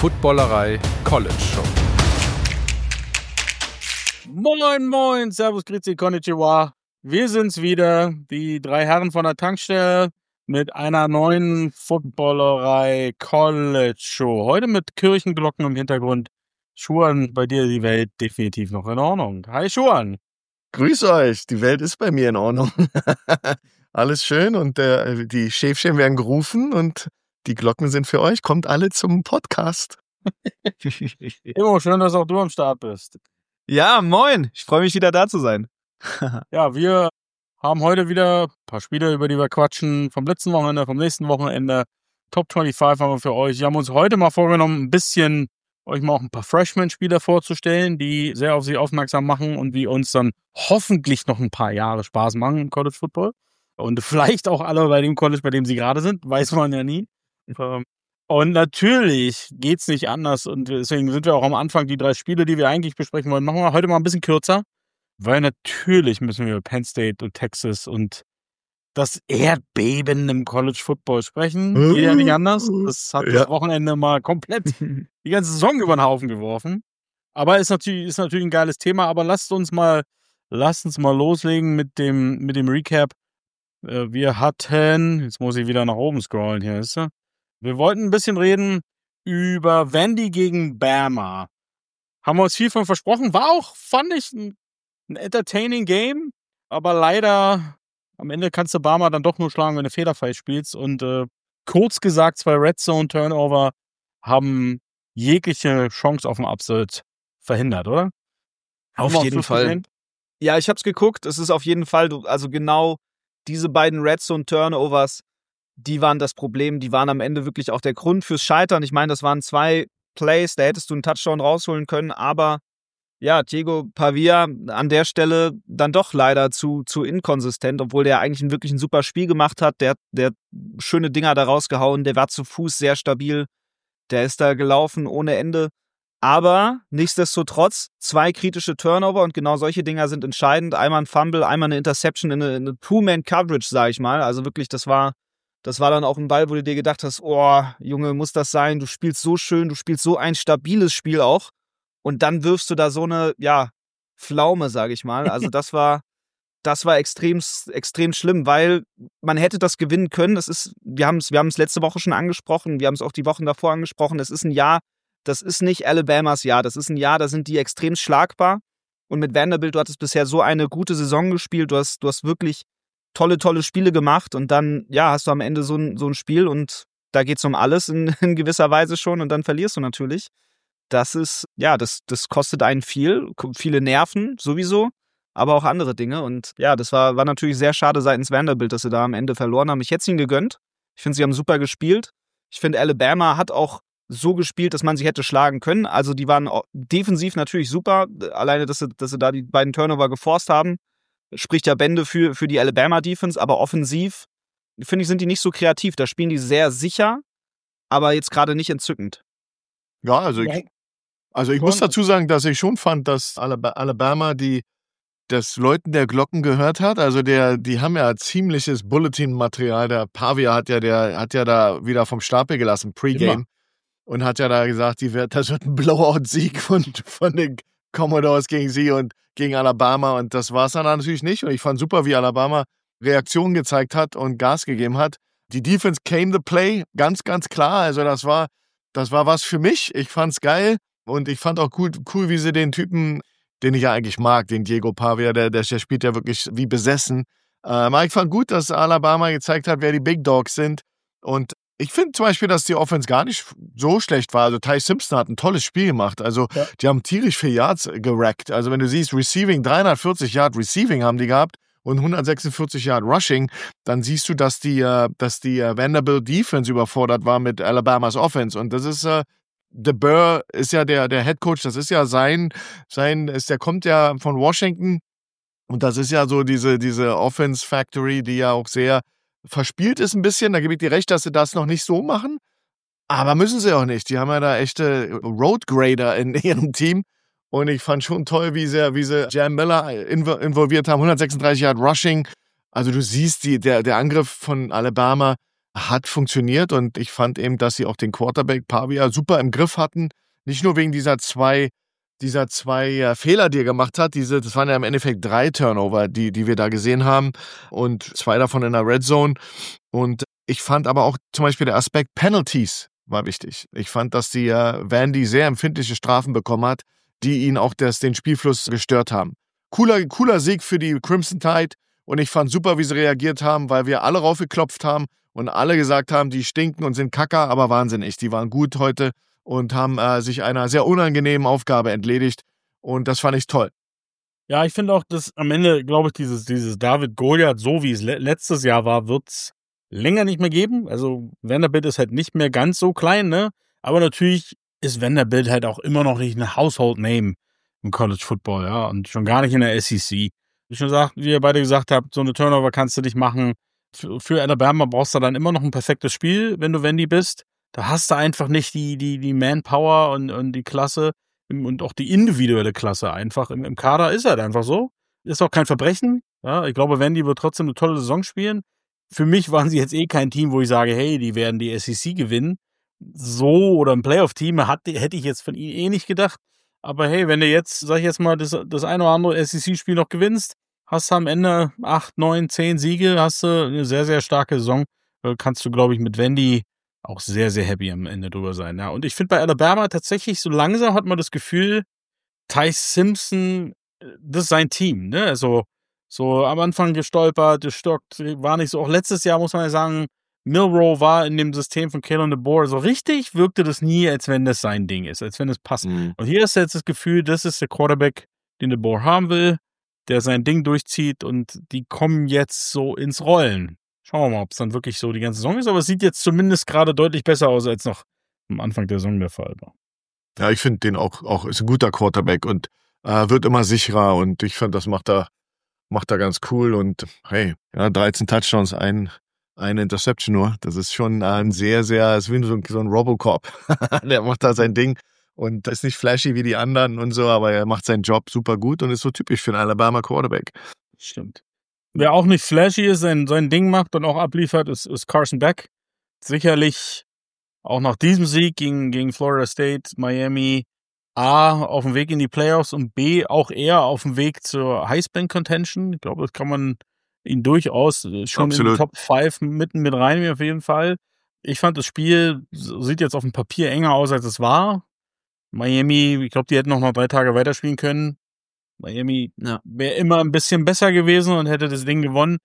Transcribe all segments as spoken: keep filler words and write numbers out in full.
Footballerei College Show. Moin, moin, servus, grüezi, konnichiwa. Wir sind's wieder, die drei Herren von der Tankstelle mit einer neuen Footballerei College Show. Heute mit Kirchenglocken im Hintergrund. Schuan, bei dir die Welt definitiv noch in Ordnung. Hi Schuan. Grüß euch, die Welt ist bei mir in Ordnung. Alles schön und äh, die Schäfchen werden gerufen und die Glocken sind für euch. Kommt alle zum Podcast. Immer schön, dass auch du am Start bist. Ja, moin. Ich freue mich wieder da zu sein. Ja, wir haben heute wieder ein paar Spiele, über die wir quatschen. Vom letzten Wochenende, vom nächsten Wochenende. Top fünfundzwanzig haben wir für euch. Wir haben uns heute mal vorgenommen, ein bisschen euch mal auch ein paar Freshman-Spieler vorzustellen, die sehr auf sich aufmerksam machen und die uns dann hoffentlich noch ein paar Jahre Spaß machen im College Football. Und vielleicht auch alle bei dem College, bei dem sie gerade sind, weiß man ja nie. Und natürlich geht's nicht anders und deswegen sind wir auch am Anfang die drei Spiele, die wir eigentlich besprechen wollen, machen wir heute mal ein bisschen kürzer, weil natürlich müssen wir über Penn State und Texas und das Erdbeben im College Football sprechen. Geht ja nicht anders. Das hat ja das Wochenende mal komplett die ganze Saison über den Haufen geworfen. Aber ist natürlich, ist natürlich ein geiles Thema. Aber lasst uns mal, lasst uns mal loslegen mit dem, mit dem Recap. Wir hatten, jetzt muss ich wieder nach oben scrollen hier, ist er. Wir wollten ein bisschen reden über Vandy gegen Bama. Haben wir uns viel von versprochen. War auch, fand ich, ein, ein entertaining Game. Aber leider, am Ende kannst du Bama dann doch nur schlagen, wenn du fehlerfrei spielst. Und äh, kurz gesagt, zwei Red Zone Turnover haben jegliche Chance auf den Upset verhindert, oder? Auf jeden Fall. Gesehen? Ja, ich hab's geguckt. Es ist auf jeden Fall, also genau diese beiden Red Zone Turnovers, die waren das Problem. Die waren am Ende wirklich auch der Grund fürs Scheitern. Ich meine, das waren zwei Plays, da hättest du einen Touchdown rausholen können, aber ja, Diego Pavia an der Stelle dann doch leider zu, zu inkonsistent, obwohl der eigentlich ein wirklich ein super Spiel gemacht hat. Der, der hat schöne Dinger da rausgehauen, der war zu Fuß sehr stabil, der ist da gelaufen ohne Ende. Aber nichtsdestotrotz zwei kritische Turnover und genau solche Dinger sind entscheidend. Einmal ein Fumble, einmal eine Interception in eine, eine Two-Man-Coverage, sag ich mal. Also wirklich, das war, das war dann auch ein Ball, wo du dir gedacht hast, oh, Junge, muss das sein? Du spielst so schön, du spielst so ein stabiles Spiel auch. Und dann wirfst du da so eine, ja, Pflaume, sage ich mal. Also das war, das war extrem, extrem schlimm, weil man hätte das gewinnen können. Das ist, wir haben es, wir haben es letzte Woche schon angesprochen, wir haben es auch die Wochen davor angesprochen. Es ist ein Jahr, das ist nicht Alabamas Jahr. Das ist ein Jahr, da sind die extrem schlagbar. Und mit Vanderbilt, du hattest bisher so eine gute Saison gespielt. Du hast, du hast wirklich tolle, tolle Spiele gemacht. Und dann, ja, hast du am Ende so ein, so ein Spiel und da geht's um alles in, in gewisser Weise schon und dann verlierst du natürlich. Das ist, ja, das, das kostet einen viel, viele Nerven sowieso, aber auch andere Dinge. Und ja, das war, war natürlich sehr schade seitens Vanderbilt, dass sie da am Ende verloren haben. Ich hätte es ihnen gegönnt. Ich finde, sie haben super gespielt. Ich finde, Alabama hat auch so gespielt, dass man sie hätte schlagen können. Also die waren defensiv natürlich super. Alleine, dass sie, dass sie da die beiden Turnover geforst haben, spricht ja Bände für, für die Alabama-Defense. Aber offensiv, finde ich, sind die nicht so kreativ. Da spielen die sehr sicher, aber jetzt gerade nicht entzückend. Ja, also ich... Also ich muss dazu sagen, dass ich schon fand, dass Alabama die das Läuten der Glocken gehört hat. Also der, die haben ja ziemliches Bulletin-Material. Der Pavia hat ja, der hat ja da wieder vom Stapel gelassen, Pre-Game. Immer. Und hat ja da gesagt, die wird, das wird ein Blowout-Sieg von, von den Commodores gegen sie und gegen Alabama. Und das war es dann natürlich nicht. Und ich fand super, wie Alabama Reaktionen gezeigt hat und Gas gegeben hat. Die Defense came the play, ganz, ganz klar. Also das war, das war was für mich. Ich fand's geil. Und ich fand auch cool, cool, wie sie den Typen, den ich ja eigentlich mag, den Diego Pavia, der, der, der spielt ja wirklich wie besessen. Ähm, ich fand gut, dass Alabama gezeigt hat, wer die Big Dogs sind. Und ich finde zum Beispiel, dass die Offense gar nicht so schlecht war. Also Ty Simpson hat ein tolles Spiel gemacht. Also ja. Die haben tierisch viel Yards gerackt. Also wenn du siehst, Receiving, dreihundertvierzig Yard Receiving haben die gehabt und hundertsechsundvierzig Yard Rushing, dann siehst du, dass die, dass die Vanderbilt Defense überfordert war mit Alabamas Offense. Und das ist... DeBoer ist ja der, der Head Coach, das ist ja sein, sein ist, der kommt ja von Washington und das ist ja so diese, diese Offense Factory, die ja auch sehr verspielt ist ein bisschen. Da gebe ich dir recht, dass sie das noch nicht so machen, aber müssen sie auch nicht. Die haben ja da echte Roadgrader in ihrem Team und ich fand schon toll, wie sie, wie sie Jam Miller involviert haben, hundertsechsunddreißig Yard Rushing. Also du siehst, die, der, der Angriff von Alabama hat funktioniert und ich fand eben, dass sie auch den Quarterback Pavia super im Griff hatten. Nicht nur wegen dieser zwei, dieser zwei äh, Fehler, die er gemacht hat. Diese, das waren ja im Endeffekt drei Turnover, die, die wir da gesehen haben und zwei davon in der Red Zone. Und ich fand aber auch zum Beispiel der Aspekt Penalties war wichtig. Ich fand, dass die äh, Vandy sehr empfindliche Strafen bekommen hat, die ihn auch das, den Spielfluss gestört haben. Cooler, cooler Sieg für die Crimson Tide und ich fand super, wie sie reagiert haben, weil wir alle raufgeklopft haben und alle gesagt haben, die stinken und sind Kacker, aber wahnsinnig. Die waren gut heute und haben äh, sich einer sehr unangenehmen Aufgabe entledigt und das fand ich toll. Ja, ich finde auch, dass am Ende, glaube ich, dieses, dieses David-Goliath, so wie es le- letztes Jahr war, wird es länger nicht mehr geben. Also Vanderbilt ist halt nicht mehr ganz so klein, ne? Aber natürlich ist Vanderbilt halt auch immer noch nicht eine Household Name im College Football, ja, und schon gar nicht in der S E C. Wie schon gesagt, wie ihr beide gesagt habt, so eine Turnover kannst du nicht machen. Für, für Alabama brauchst du dann immer noch ein perfektes Spiel, wenn du Vandy bist. Da hast du einfach nicht die, die, die Manpower und, und die Klasse und auch die individuelle Klasse einfach. Im, im Kader ist halt einfach so. Ist auch kein Verbrechen. Ja, ich glaube, Vandy wird trotzdem eine tolle Saison spielen. Für mich waren sie jetzt eh kein Team, wo ich sage, hey, die werden die S E C gewinnen. So oder ein Playoff-Team hat, hätte ich jetzt von ihnen eh nicht gedacht. Aber hey, wenn du jetzt, sag ich jetzt mal, das, das eine oder andere S E C-Spiel noch gewinnst, hast du am Ende acht, neun, zehn Siege, hast du eine sehr, sehr starke Saison. Kannst du, glaube ich, mit Vandy auch sehr, sehr happy am Ende drüber sein. Ja. Und ich finde bei Alabama tatsächlich, so langsam hat man das Gefühl, Ty Simpson, das ist sein Team. Ne? Also so am Anfang gestolpert, gestockt, war nicht so. Auch letztes Jahr muss man ja sagen, Milroe war in dem System von Kalen DeBoer. So richtig wirkte das nie, als wenn das sein Ding ist, als wenn es passt. Mhm. Und hier ist jetzt das Gefühl, das ist der Quarterback, den DeBoer haben will, der sein Ding durchzieht und die kommen jetzt so ins Rollen. Schauen wir mal, ob es dann wirklich so die ganze Saison ist, aber es sieht jetzt zumindest gerade deutlich besser aus, als noch am Anfang der Saison der Fall war. Ja, ich finde den auch, auch ist ein guter Quarterback und äh, wird immer sicherer und ich finde, das macht er, macht er ganz cool und hey, ja, dreizehn Touchdowns, ein, eine Interception nur, das ist schon ein sehr, sehr, ist wie so ein, so ein Robocop. Der macht da sein Ding und ist nicht flashy wie die anderen und so, aber er macht seinen Job super gut und ist so typisch für einen Alabama Quarterback. Stimmt. Wer auch nicht flashy ist, sein, sein Ding macht und auch abliefert, ist, ist Carson Beck. Sicherlich auch nach diesem Sieg gegen, gegen Florida State, Miami, A, auf dem Weg in die Playoffs und B, auch eher auf dem Weg zur Heisman-Contention. Ich glaube, das kann man ihn durchaus schon Absolut. in die Top fünf mitten mit reinnehmen, auf jeden Fall. Ich fand, das Spiel sieht jetzt auf dem Papier enger aus, als es war. Miami, ich glaube, die hätten noch mal drei Tage weiterspielen können. Miami ja. wäre immer ein bisschen besser gewesen und hätte das Ding gewonnen.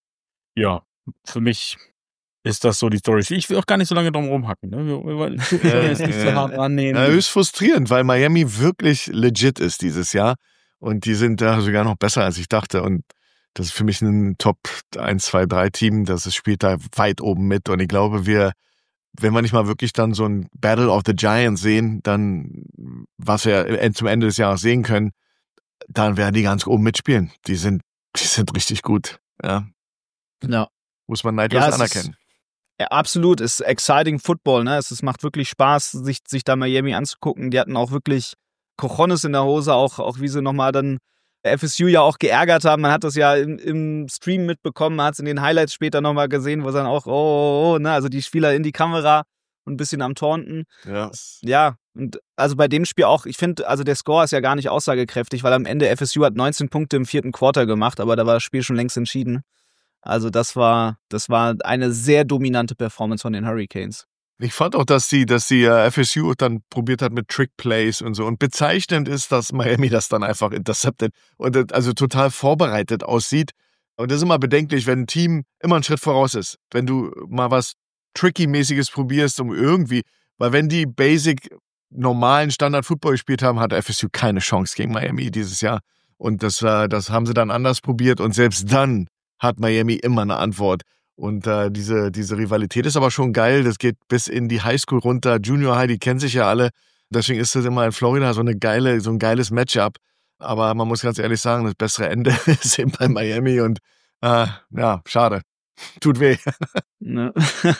Ja, für mich ist das so die Story. Ich will auch gar nicht so lange drum rumhacken. Ne? Wir, wir wollen jetzt nicht so hart rannehmen. Ja, höchst frustrierend, weil Miami wirklich legit ist dieses Jahr. Und die sind da sogar noch besser, als ich dachte. Und das ist für mich ein Top eins, zwei, drei Team. Das spielt da weit oben mit. Und ich glaube, wir, wenn wir nicht mal wirklich dann so ein Battle of the Giants sehen, dann, was wir zum Ende des Jahres sehen können, dann werden die ganz oben mitspielen. Die sind, die sind richtig gut. Ja. ja. Muss man neidlos ja, anerkennen. Ist, ja, absolut. Es ist exciting Football, ne? Es, es macht wirklich Spaß, sich, sich da Miami anzugucken. Die hatten auch wirklich Cojones in der Hose, auch, auch wie sie nochmal dann F S U ja auch geärgert haben. Man hat das ja im, im Stream mitbekommen, man hat es in den Highlights später nochmal gesehen, wo sie dann auch, oh, oh, oh, ne? Also die Spieler in die Kamera und ein bisschen am Taunten. Ja. Ja, und also bei dem Spiel auch, ich finde, also der Score ist ja gar nicht aussagekräftig, weil am Ende F S U hat neunzehn Punkte im vierten Quarter gemacht, aber da war das Spiel schon längst entschieden. Also das war, das war eine sehr dominante Performance von den Hurricanes. Ich fand auch, dass die, dass die F S U dann probiert hat mit Trick-Plays und so. Und bezeichnend ist, dass Miami das dann einfach interceptet und also total vorbereitet aussieht. Und das ist immer bedenklich, wenn ein Team immer einen Schritt voraus ist. Wenn du mal was Tricky-mäßiges probierst, um irgendwie, weil wenn die basic normalen Standard-Football gespielt haben, hat F S U keine Chance gegen Miami dieses Jahr. Und das, das haben sie dann anders probiert und selbst dann hat Miami immer eine Antwort. Und äh, diese, diese Rivalität ist aber schon geil. Das geht bis in die Highschool runter. Junior High, die kennen sich ja alle. Deswegen ist das immer in Florida so eine geile, so ein geiles Matchup. Aber man muss ganz ehrlich sagen, das bessere Ende ist eben bei Miami und äh, ja, schade. Tut weh. Ne.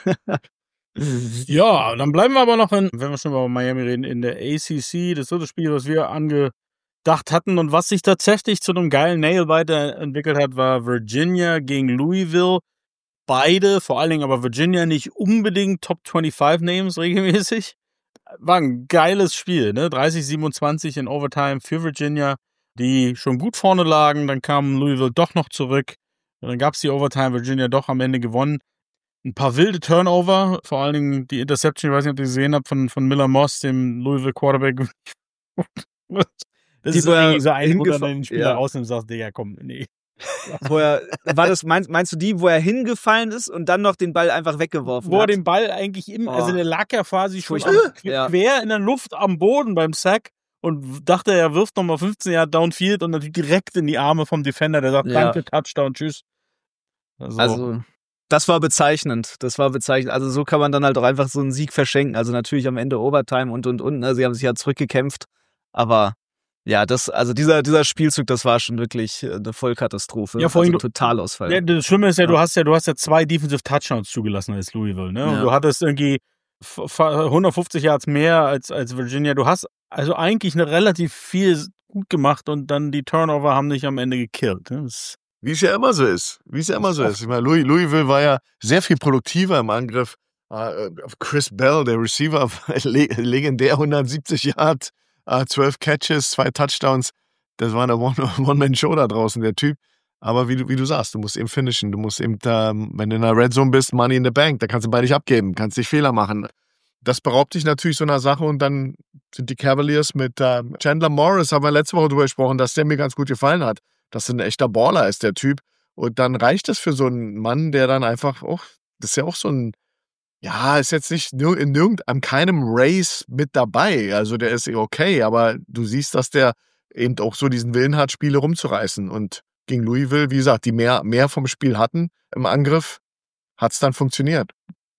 Ja, dann bleiben wir aber noch in, wenn wir schon über Miami reden, in der A C C. Das ist so das Spiel, was wir angedacht hatten und was sich tatsächlich zu einem geilen Nail weiterentwickelt hat, war Virginia gegen Louisville. beide, vor allen Dingen aber Virginia, nicht unbedingt Top fünfundzwanzig Names regelmäßig. War ein geiles Spiel, ne? dreißig siebenundzwanzig in Overtime für Virginia, die schon gut vorne lagen. Dann kam Louisville doch noch zurück. Dann gab es die Overtime, Virginia doch am Ende gewonnen. Ein paar wilde Turnover, vor allen Dingen die Interception, ich weiß nicht, ob ihr gesehen habt, von, von Miller Moss, dem Louisville Quarterback. Das die ist irgendwie so ein, wo er den Spieler ja. rausnimmt und sagt, Digga, komm, nee. Wo er, war das, meinst, meinst du die, wo er hingefallen ist und dann noch den Ball einfach weggeworfen wo hat? Wo er den Ball eigentlich im, oh. also der lag ja quasi schon ja. quer in der Luft am Boden beim Sack und dachte, er wirft nochmal fünfzehn Jahre Downfield und natürlich direkt in die Arme vom Defender, der sagt, ja. danke, Touchdown, tschüss. Also, also, das war bezeichnend. Das war bezeichnend. Also so kann man dann halt auch einfach so einen Sieg verschenken. Also natürlich am Ende Overtime und, und, und. Ne? Sie haben sich ja zurückgekämpft. Aber ja, das, also dieser, dieser Spielzug, das war schon wirklich eine Vollkatastrophe. Ja, vorhin also Totalausfall. Ja, das Schlimme ist ja, ja, du hast ja, du hast ja zwei Defensive Touchdowns zugelassen als Louisville, ne? Und ja. du hattest irgendwie hundertfünfzig Yards mehr als, als Virginia. Du hast also eigentlich eine relativ viel gut gemacht und dann die Turnover haben dich am Ende gekillt. Ne? Wie es ja immer so ist. Wie es ja immer so ist. Ich meine, Louis, Louisville war ja sehr viel produktiver im Angriff. Uh, Chris Bell, der Receiver, legendär hundertsiebzig Yard, uh, zwölf Catches, zwei Touchdowns. Das war eine One-Man-Show da draußen, der Typ. Aber wie du, wie du sagst, du musst eben finishen. Du musst eben, da, wenn du in der Red Zone bist, Money in the Bank. Da kannst du beide nicht abgeben, kannst nicht Fehler machen. Das beraubt dich natürlich so einer Sache und dann sind die Cavaliers mit uh, Chandler Morris, haben wir letzte Woche drüber gesprochen, dass der mir ganz gut gefallen hat. Dass er ein echter Baller ist, der Typ. Und dann reicht es für so einen Mann, der dann einfach auch, das ist ja auch so ein, ja, ist jetzt nicht in irgendeinem, keinem Race mit dabei. Also der ist okay, aber du siehst, dass der eben auch so diesen Willen hat, Spiele rumzureißen. Und gegen Louisville, wie gesagt, die mehr, mehr vom Spiel hatten im Angriff, hat es dann funktioniert.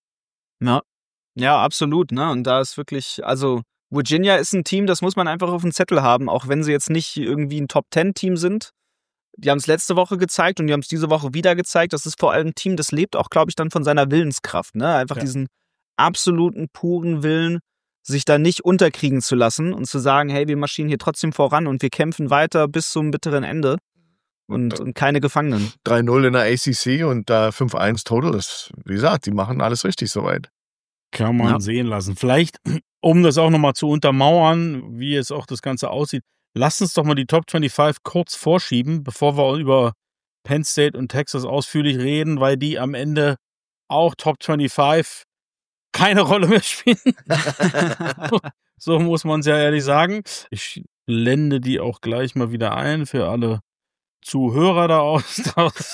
Ja, ja, absolut. Ne? Und da ist wirklich, also Virginia ist ein Team, das muss man einfach auf dem Zettel haben, auch wenn sie jetzt nicht irgendwie ein Top-Ten-Team sind. Die haben es letzte Woche gezeigt und die haben es diese Woche wieder gezeigt. Das ist vor allem ein Team, das lebt auch, glaube ich, dann von seiner Willenskraft. Ne? Einfach ja. diesen absoluten, puren Willen, sich da nicht unterkriegen zu lassen und zu sagen, hey, wir marschieren hier trotzdem voran und wir kämpfen weiter bis zum bitteren Ende und, und keine Gefangenen. drei null in der A C C und da fünf eins Total. Das, wie gesagt, die machen alles richtig soweit. Kann man ja. sehen lassen. Vielleicht, um das auch nochmal zu untermauern, wie jetzt auch das Ganze aussieht, lasst uns doch mal die Top fünfundzwanzig kurz vorschieben, bevor wir über Penn State und Texas ausführlich reden, weil die am Ende auch Top fünfundzwanzig keine Rolle mehr spielen. So muss man es ja ehrlich sagen. Ich blende die auch gleich mal wieder ein für alle Zuhörer da aus.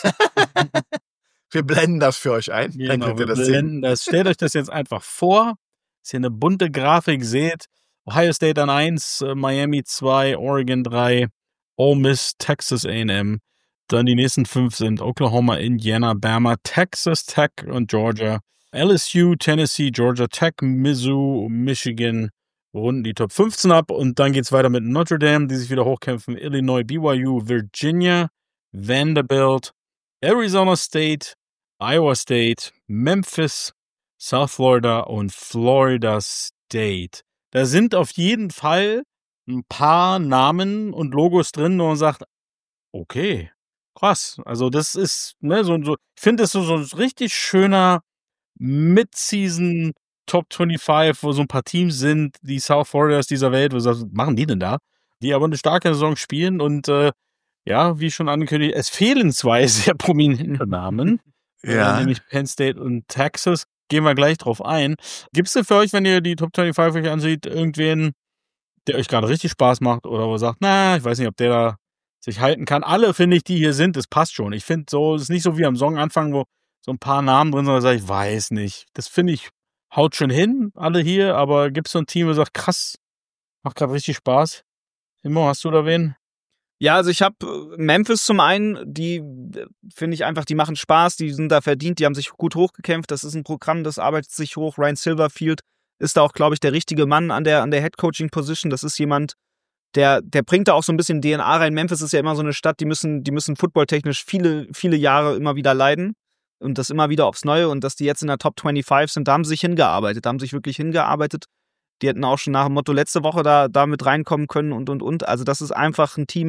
Wir blenden das für euch ein. Genau, dann könnt ihr das sehen. Das. Stellt euch das jetzt einfach vor. Ist hier eine bunte Grafik, seht. Ohio State an eins, Miami zwei, Oregon drei, Ole Miss, Texas A and M. Dann die nächsten fünf sind Oklahoma, Indiana, Bama, Texas Tech und Georgia. L S U, Tennessee, Georgia Tech, Mizzou, Michigan runden die Top fünfzehn ab. Und dann geht's weiter mit Notre Dame, die sich wieder hochkämpfen. Illinois, B Y U, Virginia, Vanderbilt, Arizona State, Iowa State, Memphis, South Florida und Florida State. Da sind auf jeden Fall ein paar Namen und Logos drin, wo man sagt, okay, krass. Also das ist, ne, so, so ich finde das so, so ein richtig schöner Mid-Season Top fünfundzwanzig, wo so ein paar Teams sind, die South Floridas dieser Welt, wo du sagst, was machen die denn da? Die aber eine starke Saison spielen und äh, ja, wie schon angekündigt, es fehlen zwei sehr prominente Namen, ja. äh, nämlich Penn State und Texas. Gehen wir gleich drauf ein. Gibt es denn für euch, wenn ihr die Top fünfundzwanzig euch ansieht, irgendwen, der euch gerade richtig Spaß macht oder wo ihr sagt, na, ich weiß nicht, ob der da sich halten kann. Alle, finde ich, die hier sind, das passt schon. Ich finde so, es ist nicht so wie am Songanfang, wo so ein paar Namen drin sind, wo ich sage, ich weiß nicht. Das finde ich, haut schon hin, alle hier, aber gibt es so ein Team, wo ihr sagt, krass, macht gerade richtig Spaß. Immo, hast du da wen? Ja, also ich habe Memphis zum einen, die finde ich einfach, die machen Spaß, die sind da verdient, die haben sich gut hochgekämpft, das ist ein Programm, das arbeitet sich hoch. Ryan Silverfield ist da auch, glaube ich, der richtige Mann an der, an der Head-Coaching-Position. Das ist jemand, der, der bringt da auch so ein bisschen D N A rein. Memphis ist ja immer so eine Stadt, die müssen, die müssen footballtechnisch viele, viele Jahre immer wieder leiden und das immer wieder aufs Neue und dass die jetzt in der Top fünfundzwanzig sind, da haben sie sich hingearbeitet, da haben sich wirklich hingearbeitet. Die hätten auch schon nach dem Motto letzte Woche da, da mit reinkommen können und, und, und. Also das ist einfach ein Team,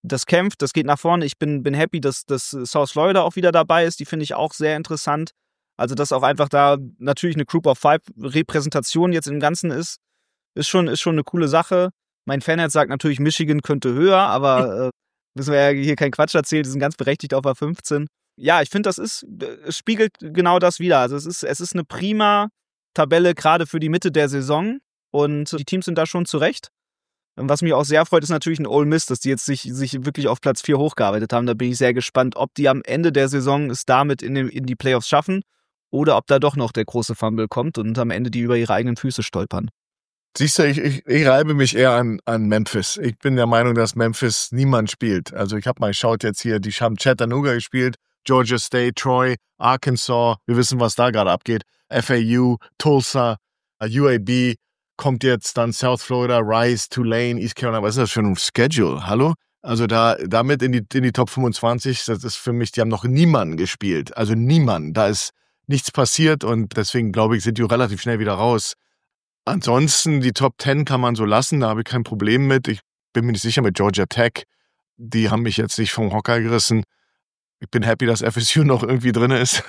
das kämpft, das geht nach vorne. Ich bin, bin happy, dass, dass South Florida auch wieder dabei ist. Die finde ich auch sehr interessant. Also, dass auch einfach da natürlich eine Group of Five Repräsentation jetzt im Ganzen ist, ist schon, ist schon eine coole Sache. Mein Fanherz sagt natürlich, Michigan könnte höher, aber äh, müssen wir ja hier keinen Quatsch erzählen, die sind ganz berechtigt auf A fünfzehn. Ja, ich finde, das ist, es spiegelt genau das wider. Also es ist, es ist eine prima Tabelle, gerade für die Mitte der Saison. Und die Teams sind da schon zurecht. Was mich auch sehr freut, ist natürlich ein Ole Miss, dass die jetzt sich, sich wirklich auf Platz vier hochgearbeitet haben. Da bin ich sehr gespannt, ob die am Ende der Saison es damit in, den, in die Playoffs schaffen oder ob da doch noch der große Fumble kommt und am Ende die über ihre eigenen Füße stolpern. Siehst du, ich, ich, ich reibe mich eher an, an Memphis. Ich bin der Meinung, dass Memphis niemand spielt. Also ich habe mal geschaut jetzt hier, die haben Chattanooga gespielt, Georgia State, Troy, Arkansas. Wir wissen, was da gerade abgeht. F A U, Tulsa, U A B, kommt jetzt dann South Florida, Rice, Tulane, East Carolina. Was ist das für ein Schedule? Hallo? Also da damit in die, in die Top fünfundzwanzig, das ist für mich, die haben noch niemanden gespielt. Also niemanden. Da ist nichts passiert und deswegen, glaube ich, sind die relativ schnell wieder raus. Ansonsten, die Top zehn kann man so lassen, da habe ich kein Problem mit. Ich bin mir nicht sicher mit Georgia Tech. Die haben mich jetzt nicht vom Hocker gerissen. Ich bin happy, dass F S U noch irgendwie drin ist.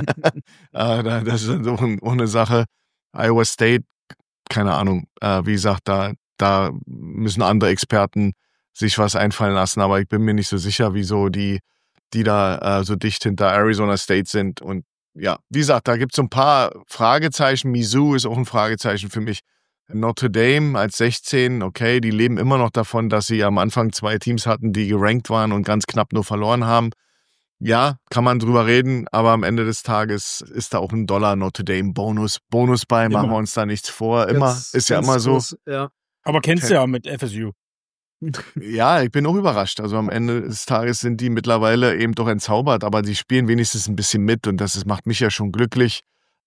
Das ist auch eine Sache. Iowa State, keine Ahnung. Wie gesagt, da, da müssen andere Experten sich was einfallen lassen. Aber ich bin mir nicht so sicher, wieso die, die da so dicht hinter Arizona State sind. Und ja, wie gesagt, da gibt es so ein paar Fragezeichen. Mizzou ist auch ein Fragezeichen für mich. Notre Dame als sechzehn, okay, die leben immer noch davon, dass sie am Anfang zwei Teams hatten, die gerankt waren und ganz knapp nur verloren haben. Ja, kann man drüber reden, aber am Ende des Tages ist da auch ein Dollar Notre Dame Bonus, Bonus bei, immer. Machen wir uns da nichts vor. Immer, ganz, ist ja immer so. Groß, ja. Aber kennst du ja mit F S U. Ja, ich bin auch überrascht. Also am Ende des Tages sind die mittlerweile eben doch entzaubert, aber die spielen wenigstens ein bisschen mit und das ist, macht mich ja schon glücklich.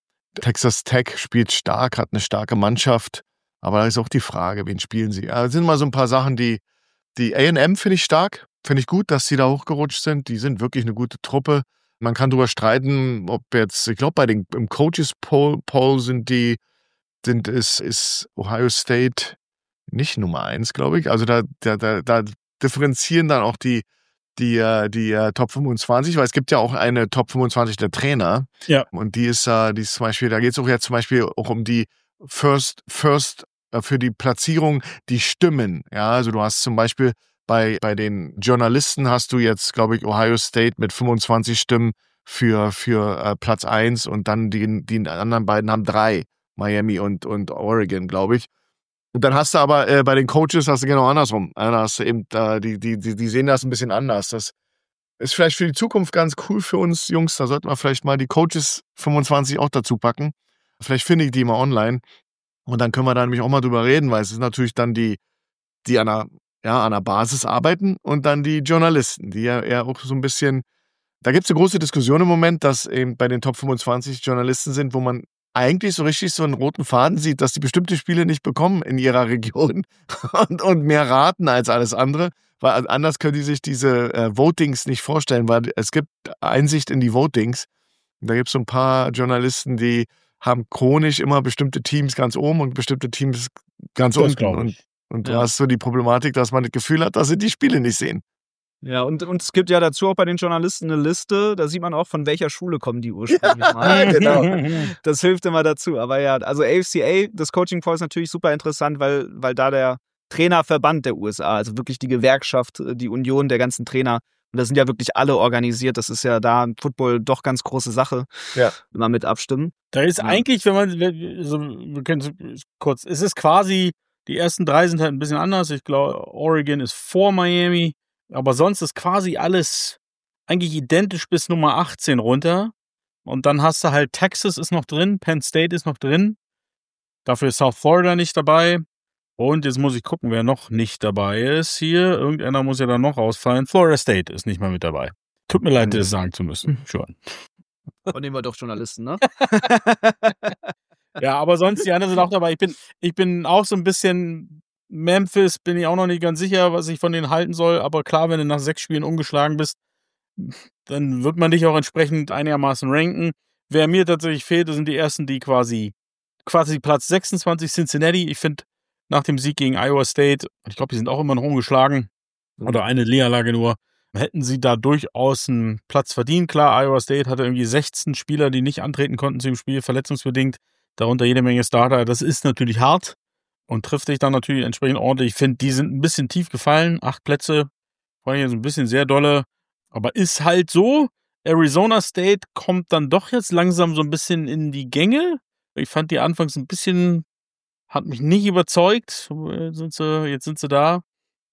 Texas Tech spielt stark, hat eine starke Mannschaft, aber da ist auch die Frage, wen spielen sie? Ja, das sind mal so ein paar Sachen, die, die A und M finde ich stark, finde ich gut, dass sie da hochgerutscht sind. Die sind wirklich eine gute Truppe. Man kann drüber streiten, ob jetzt, ich glaube, bei den im Coaches Poll, Poll sind die, sind es, ist Ohio State nicht Nummer eins, glaube ich. Also da, da, da, da differenzieren dann auch die, die, die, die Top fünfundzwanzig, weil es gibt ja auch eine Top fünfundzwanzig der Trainer. Ja. Und die ist, die ist zum Beispiel, da geht es auch jetzt zum Beispiel auch um die First, First für die Platzierung, die Stimmen. Ja, also du hast zum Beispiel bei, bei den Journalisten hast du jetzt, glaube ich, Ohio State mit fünfundzwanzig Stimmen für, für äh, Platz eins und dann die, die anderen beiden haben drei, Miami und, und Oregon, glaube ich. Und dann hast du aber äh, bei den Coaches hast du genau andersrum. Ja, da hast du eben, äh, die, die, die, die sehen das ein bisschen anders. Das ist vielleicht für die Zukunft ganz cool für uns Jungs. Da sollten wir vielleicht mal die Coaches fünfundzwanzig auch dazu packen. Vielleicht finde ich die mal online. Und dann können wir da nämlich auch mal drüber reden, weil es ist natürlich dann die, die an der, ja, an der Basis arbeiten und dann die Journalisten, die ja eher auch so ein bisschen, da gibt es eine große Diskussion im Moment, dass eben bei den Top fünfundzwanzig Journalisten sind, wo man eigentlich so richtig so einen roten Faden sieht, dass die bestimmte Spiele nicht bekommen in ihrer Region und, und mehr raten als alles andere, weil anders können die sich diese äh, Votings nicht vorstellen, weil es gibt Einsicht in die Votings. Da gibt es so ein paar Journalisten, die haben chronisch immer bestimmte Teams ganz oben und bestimmte Teams ganz das unten. Und, und ja. Du hast so die Problematik, dass man das Gefühl hat, dass sie die Spiele nicht sehen. Ja, und, und es gibt ja dazu auch bei den Journalisten eine Liste, da sieht man auch, von welcher Schule kommen die ursprünglich ja, mal. Genau. Das hilft immer dazu. Aber ja, also A F C A, das Coaching Poll ist natürlich super interessant, weil, weil da der Trainerverband der U S A, also wirklich die Gewerkschaft, die Union der ganzen Trainer, und da sind ja wirklich alle organisiert, das ist ja da im Football doch ganz große Sache, ja. Immer mit abstimmen. Da ist ja. eigentlich, wenn man, also, wir können kurz, es ist quasi, die ersten drei sind halt ein bisschen anders. Ich glaube, Oregon ist vor Miami. Aber sonst ist quasi alles eigentlich identisch bis Nummer achtzehn runter. Und dann hast du halt Texas ist noch drin, Penn State ist noch drin. Dafür ist South Florida nicht dabei. Und jetzt muss ich gucken, wer noch nicht dabei ist hier. Irgendeiner muss ja dann noch rausfallen. Florida State ist nicht mal mit dabei. Tut mir leid, das sagen zu müssen. Schon. Und nehmen wir doch Journalisten, ne? Ja, aber sonst, die anderen sind auch dabei. Ich bin, ich bin auch so ein bisschen... Memphis bin ich auch noch nicht ganz sicher, was ich von denen halten soll. Aber klar, wenn du nach sechs Spielen ungeschlagen bist, dann wird man dich auch entsprechend einigermaßen ranken. Wer mir tatsächlich fehlt, das sind die ersten, die quasi, quasi Platz sechsundzwanzig Cincinnati. Ich finde, nach dem Sieg gegen Iowa State, ich glaube, die sind auch immer noch ungeschlagen. oder eine Niederlage nur, hätten sie da durchaus einen Platz verdient. Klar, Iowa State hatte irgendwie sechzehn Spieler, die nicht antreten konnten zum Spiel, verletzungsbedingt, darunter jede Menge Starter. Das ist natürlich hart und trifft dich dann natürlich entsprechend ordentlich. Ich finde, die sind ein bisschen tief gefallen, acht Plätze, vor allem so ein bisschen sehr dolle, aber ist halt so. Arizona State kommt dann doch jetzt langsam so ein bisschen in die Gänge. Ich fand die anfangs ein bisschen, hat mich nicht überzeugt. Jetzt sind sie, jetzt sind sie da.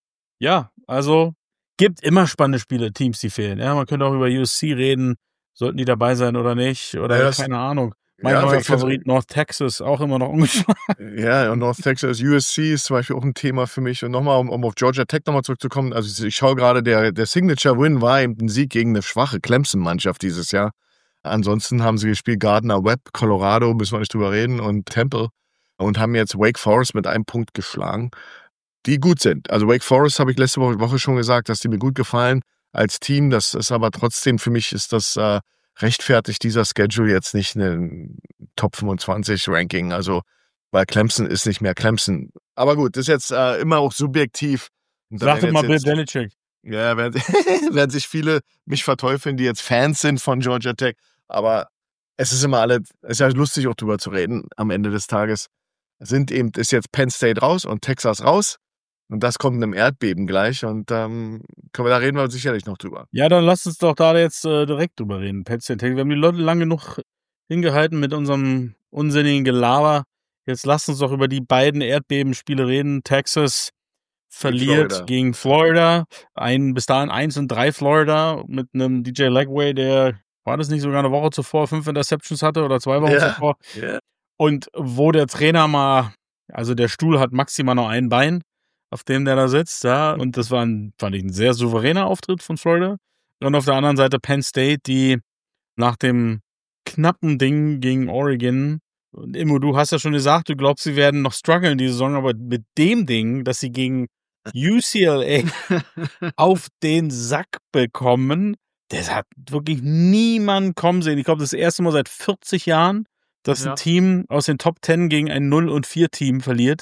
Ja, also gibt immer spannende Spiele, Teams, die fehlen. Ja, man könnte auch über U S C reden, sollten die dabei sein oder nicht, oder Ja, keine Ahnung. Mein ja, neuer ich find- Favorit North Texas, auch immer noch ungeschlagen. Ja, und North Texas, U S C ist zum Beispiel auch ein Thema für mich. Und nochmal, um, um auf Georgia Tech nochmal zurückzukommen, also ich schaue gerade, der, der Signature-Win war eben ein Sieg gegen eine schwache Clemson-Mannschaft dieses Jahr. Ansonsten haben sie gespielt Gardner Webb, Colorado, müssen wir nicht drüber reden, und Temple. Und haben jetzt Wake Forest mit einem Punkt geschlagen, die gut sind. Also Wake Forest habe ich letzte Woche schon gesagt, dass die mir gut gefallen als Team. Das ist aber trotzdem, für mich ist das äh, rechtfertigt dieser Schedule jetzt nicht ein Top fünfundzwanzig Ranking. Also, weil Clemson ist nicht mehr Clemson. Aber gut, das ist jetzt äh, immer auch subjektiv. Und da Sag doch werden mal jetzt- Bill Belichick. Ja, werden, werden sich viele mich verteufeln, die jetzt Fans sind von Georgia Tech. Aber es ist immer alle, es ist ja lustig auch drüber zu reden am Ende des Tages. Sind eben, ist jetzt Penn State raus und Texas raus. Und das kommt in einem Erdbeben gleich. Und ähm, können wir, da reden wir sicherlich noch drüber. Ja, dann lass uns doch da jetzt äh, direkt drüber reden. Penn State. Wir haben die Leute lange genug hingehalten mit unserem unsinnigen Gelaber. Jetzt lasst uns doch über die beiden Erdbebenspiele reden. Texas verliert Florida. gegen Florida. Ein, bis dahin eins und drei Florida mit einem D J Legway, der, war das nicht sogar eine Woche zuvor, fünf Interceptions hatte oder zwei Wochen Ja. zuvor? Ja. Und wo der Trainer mal, also der Stuhl hat maximal noch ein Bein, auf dem der da sitzt, ja. Und das war ein, fand ich, ein sehr souveräner Auftritt von Florida. Und auf der anderen Seite Penn State, die nach dem knappen Ding gegen Oregon, und Immo, du hast ja schon gesagt, du glaubst, sie werden noch strugglen die Saison, aber mit dem Ding, dass sie gegen U C L A auf den Sack bekommen, das hat wirklich niemand kommen sehen. Ich glaube, das erste Mal seit vierzig Jahren, dass Ja. ein Team aus den Top zehn gegen ein null und vier Team verliert.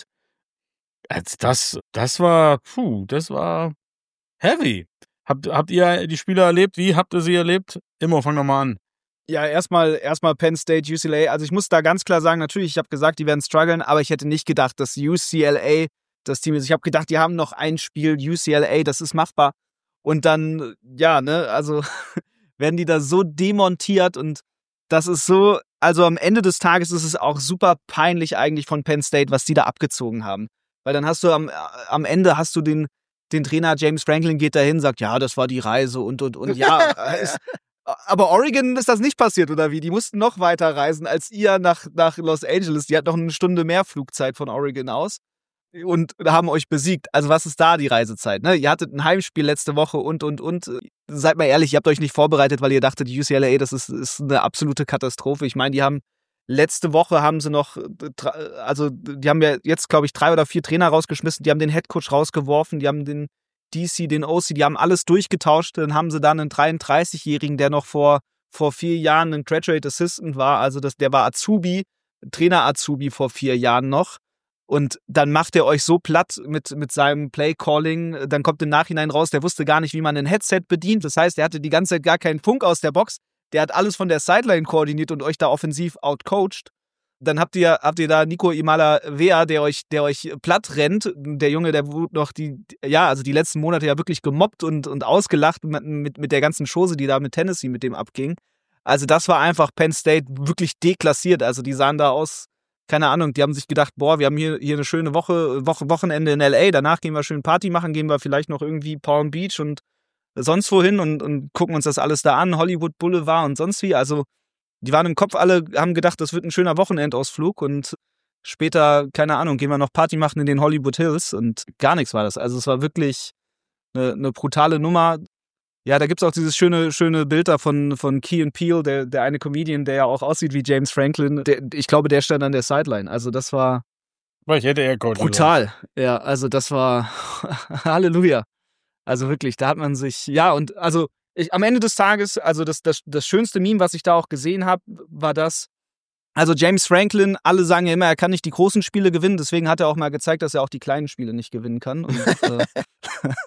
Also das, das war, puh, das war heavy. Habt, habt ihr die Spieler erlebt? Wie habt ihr sie erlebt? Immo, fang doch mal an. Ja, erstmal erstmal Penn State, U C L A. Also ich muss da ganz klar sagen, natürlich, ich habe gesagt, die werden strugglen, aber ich hätte nicht gedacht, dass U C L A das Team ist. Ich habe gedacht, die haben noch ein Spiel, U C L A, das ist machbar. Und dann, ja, ne, also werden die da so demontiert und das ist so, also am Ende des Tages ist es auch super peinlich eigentlich von Penn State, was die da abgezogen haben. Weil dann hast du am, am Ende hast du den, den Trainer James Franklin geht dahin, sagt, ja, das war die Reise und, und, und, ja. es, aber Oregon ist das nicht passiert, oder wie? Die mussten noch weiter reisen als ihr nach, nach Los Angeles. Die hat noch eine Stunde mehr Flugzeit von Oregon aus und haben euch besiegt. Also was ist da die Reisezeit? Ne? Ihr hattet ein Heimspiel letzte Woche und, und, und. Seid mal ehrlich, ihr habt euch nicht vorbereitet, weil ihr dachtet, U C L A, das ist, ist eine absolute Katastrophe. Ich meine, die haben letzte Woche haben sie noch, also die haben ja jetzt, glaube ich, drei oder vier Trainer rausgeschmissen. Die haben den Headcoach rausgeworfen, die haben den D C, den O C, die haben alles durchgetauscht. Dann haben sie dann einen dreiunddreißigjährigen, der noch vor, vor vier Jahren ein Graduate Assistant war. Also das, der war Azubi, Trainer-Azubi vor vier Jahren noch. Und dann macht er euch so platt mit, mit seinem Play-Calling. Dann kommt im Nachhinein raus, der wusste gar nicht, wie man ein Headset bedient. Das heißt, er hatte die ganze Zeit gar keinen Funk aus der Box. Der hat alles von der Sideline koordiniert und euch da offensiv outcoacht. Dann habt ihr, habt ihr da Nico Imala-Wea, der euch, der euch platt rennt. Der Junge, der wurde noch die, ja, also die letzten Monate ja wirklich gemobbt und, und ausgelacht mit, mit, mit der ganzen Chose, die da mit Tennessee mit dem abging. Also das war einfach Penn State wirklich deklassiert. Also die sahen da aus, keine Ahnung, die haben sich gedacht, boah, wir haben hier, hier eine schöne Woche, Woche, Wochenende in L A, danach gehen wir schön Party machen, gehen wir vielleicht noch irgendwie Palm Beach und sonst wohin und, und gucken uns das alles da an, Hollywood Boulevard und sonst wie. Also die waren im Kopf alle, haben gedacht, das wird ein schöner Wochenendausflug und später, keine Ahnung, gehen wir noch Party machen in den Hollywood Hills und gar nichts war das. Also es war wirklich eine, eine brutale Nummer. Ja, da gibt's auch dieses schöne, schöne Bild da von, von Key and Peele, der, der eine Comedian, der ja auch aussieht wie James Franklin. Der, ich glaube, der stand an der Sideline. Also das war Weil ich hätte eher Coach brutal. Ja, also das war Halleluja. Also wirklich, da hat man sich, ja, und also ich, am Ende des Tages, also das, das, das schönste Meme, was ich da auch gesehen habe, war das, also James Franklin, alle sagen ja immer, er kann nicht die großen Spiele gewinnen, deswegen hat er auch mal gezeigt, dass er auch die kleinen Spiele nicht gewinnen kann. Und, äh,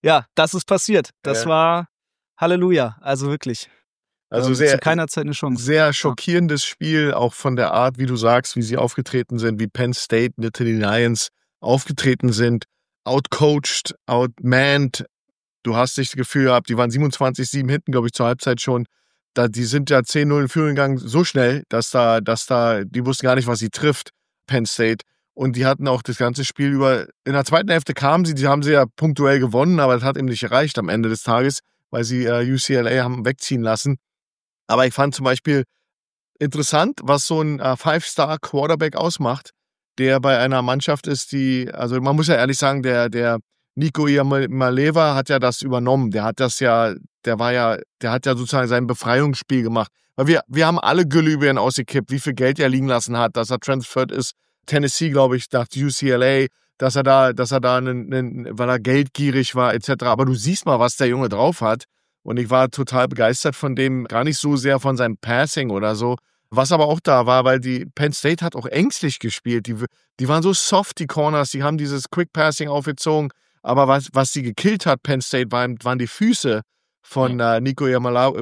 ja, das ist passiert. Das ja. war Halleluja, also wirklich. Also ähm, sehr, zu keiner Zeit eine Chance. Sehr schockierendes Spiel, auch von der Art, wie du sagst, wie sie aufgetreten sind, wie Penn State, Nittany Lions aufgetreten sind, outcoached, outmanned. Du hast nicht das Gefühl gehabt, die waren siebenundzwanzig sieben hinten, glaube ich, zur Halbzeit schon. Da, die sind ja zehn null in Führung gegangen, so schnell, dass da, dass da, die wussten gar nicht, was sie trifft, Penn State. Und die hatten auch das ganze Spiel über, in der zweiten Hälfte kamen sie, die haben sie ja punktuell gewonnen, aber das hat eben nicht gereicht am Ende des Tages, weil sie äh, U C L A haben wegziehen lassen. Aber ich fand zum Beispiel interessant, was so ein äh, Five-Star-Quarterback ausmacht, der bei einer Mannschaft ist, die, also man muss ja ehrlich sagen, der, der Nico Iamaleava hat ja das übernommen. Der hat das ja, der war ja, der hat ja sozusagen sein Befreiungsspiel gemacht. Weil wir, wir haben alle Gülle über ihn ausgekippt, wie viel Geld er liegen lassen hat, dass er transferred ist. Tennessee, glaube ich, nach U C L A, dass er da, dass er da, einen, einen, weil er geldgierig war, et cetera. Aber du siehst mal, was der Junge drauf hat. Und ich war total begeistert von dem, gar nicht so sehr von seinem Passing oder so. Was aber auch da war, weil die Penn State hat auch ängstlich gespielt. Die, die waren so soft, die Corners, die haben dieses Quick Passing aufgezogen. Aber was, was sie gekillt hat, Penn State, waren, waren die Füße von äh, Nico Iamaleava,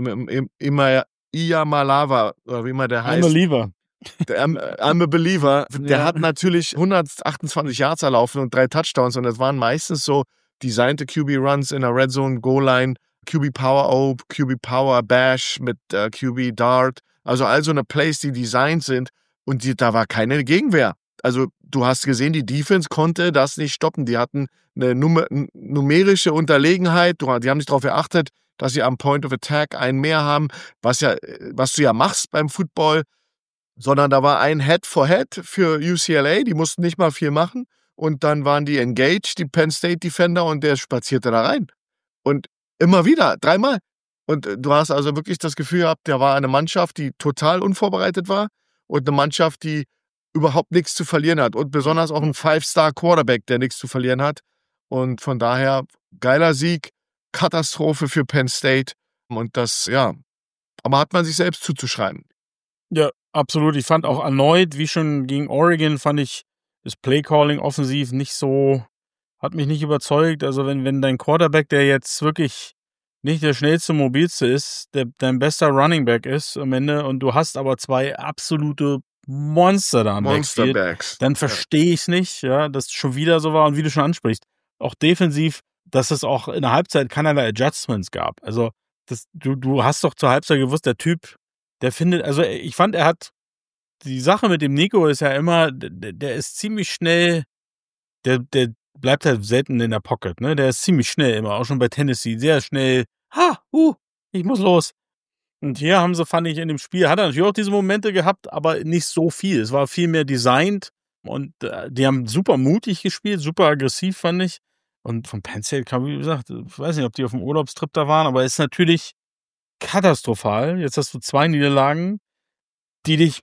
Iamaleava, oder wie immer der heißt. I'm a believer. Der, I'm, I'm a believer. Der ja. hat natürlich hundertachtundzwanzig Yards erlaufen und drei Touchdowns. Und das waren meistens so designte Q B-Runs in der Red Zone, Goal-Line, Q B Power Ope, Q B Power Bash mit äh, Q B Dart. Also all so eine Plays, die designt sind. Und die, da war keine Gegenwehr. Also du hast gesehen, die Defense konnte das nicht stoppen. Die hatten eine Numer- numerische Unterlegenheit. Die haben nicht darauf geachtet, dass sie am Point of Attack einen mehr haben, was, ja, was du ja machst beim Football. Sondern da war ein Head-for-Head für U C L A. Die mussten nicht mal viel machen. Und dann waren die engaged, die Penn State Defender, und der spazierte da rein. Und immer wieder, dreimal. Und du hast also wirklich das Gefühl gehabt, da war eine Mannschaft, die total unvorbereitet war und eine Mannschaft, die überhaupt nichts zu verlieren hat. Und besonders auch ein Five-Star-Quarterback, der nichts zu verlieren hat. Und von daher, geiler Sieg, Katastrophe für Penn State. Und das, ja, aber hat man sich selbst zuzuschreiben. Ja, absolut. Ich fand auch erneut, wie schon gegen Oregon, fand ich das Play-Calling offensiv nicht so, hat mich nicht überzeugt. Also wenn, wenn dein Quarterback, der jetzt wirklich nicht der schnellste, mobilste ist, der dein bester Running Back ist am Ende, und du hast aber zwei absolute Monster da am Backfield, dann verstehe ich es nicht, ja, dass es schon wieder so war. Und wie du schon ansprichst, auch defensiv, dass es auch in der Halbzeit keinerlei Adjustments gab. Also das, du, du hast doch zur Halbzeit gewusst, der Typ, der findet, also ich fand, er hat, die Sache mit dem Nico ist ja immer, der, der ist ziemlich schnell, der, der bleibt halt selten in der Pocket, ne? Der ist ziemlich schnell immer, auch schon bei Tennessee, sehr schnell. Ha, uh, ich muss los. Und hier haben sie, fand ich, in dem Spiel, hat er natürlich auch diese Momente gehabt, aber nicht so viel. Es war viel mehr designt und äh, die haben super mutig gespielt, super aggressiv, fand ich. Und von Penn State kam, wie gesagt, ich weiß nicht, ob die auf dem Urlaubstrip da waren, aber ist natürlich katastrophal. Jetzt hast du zwei Niederlagen, die dich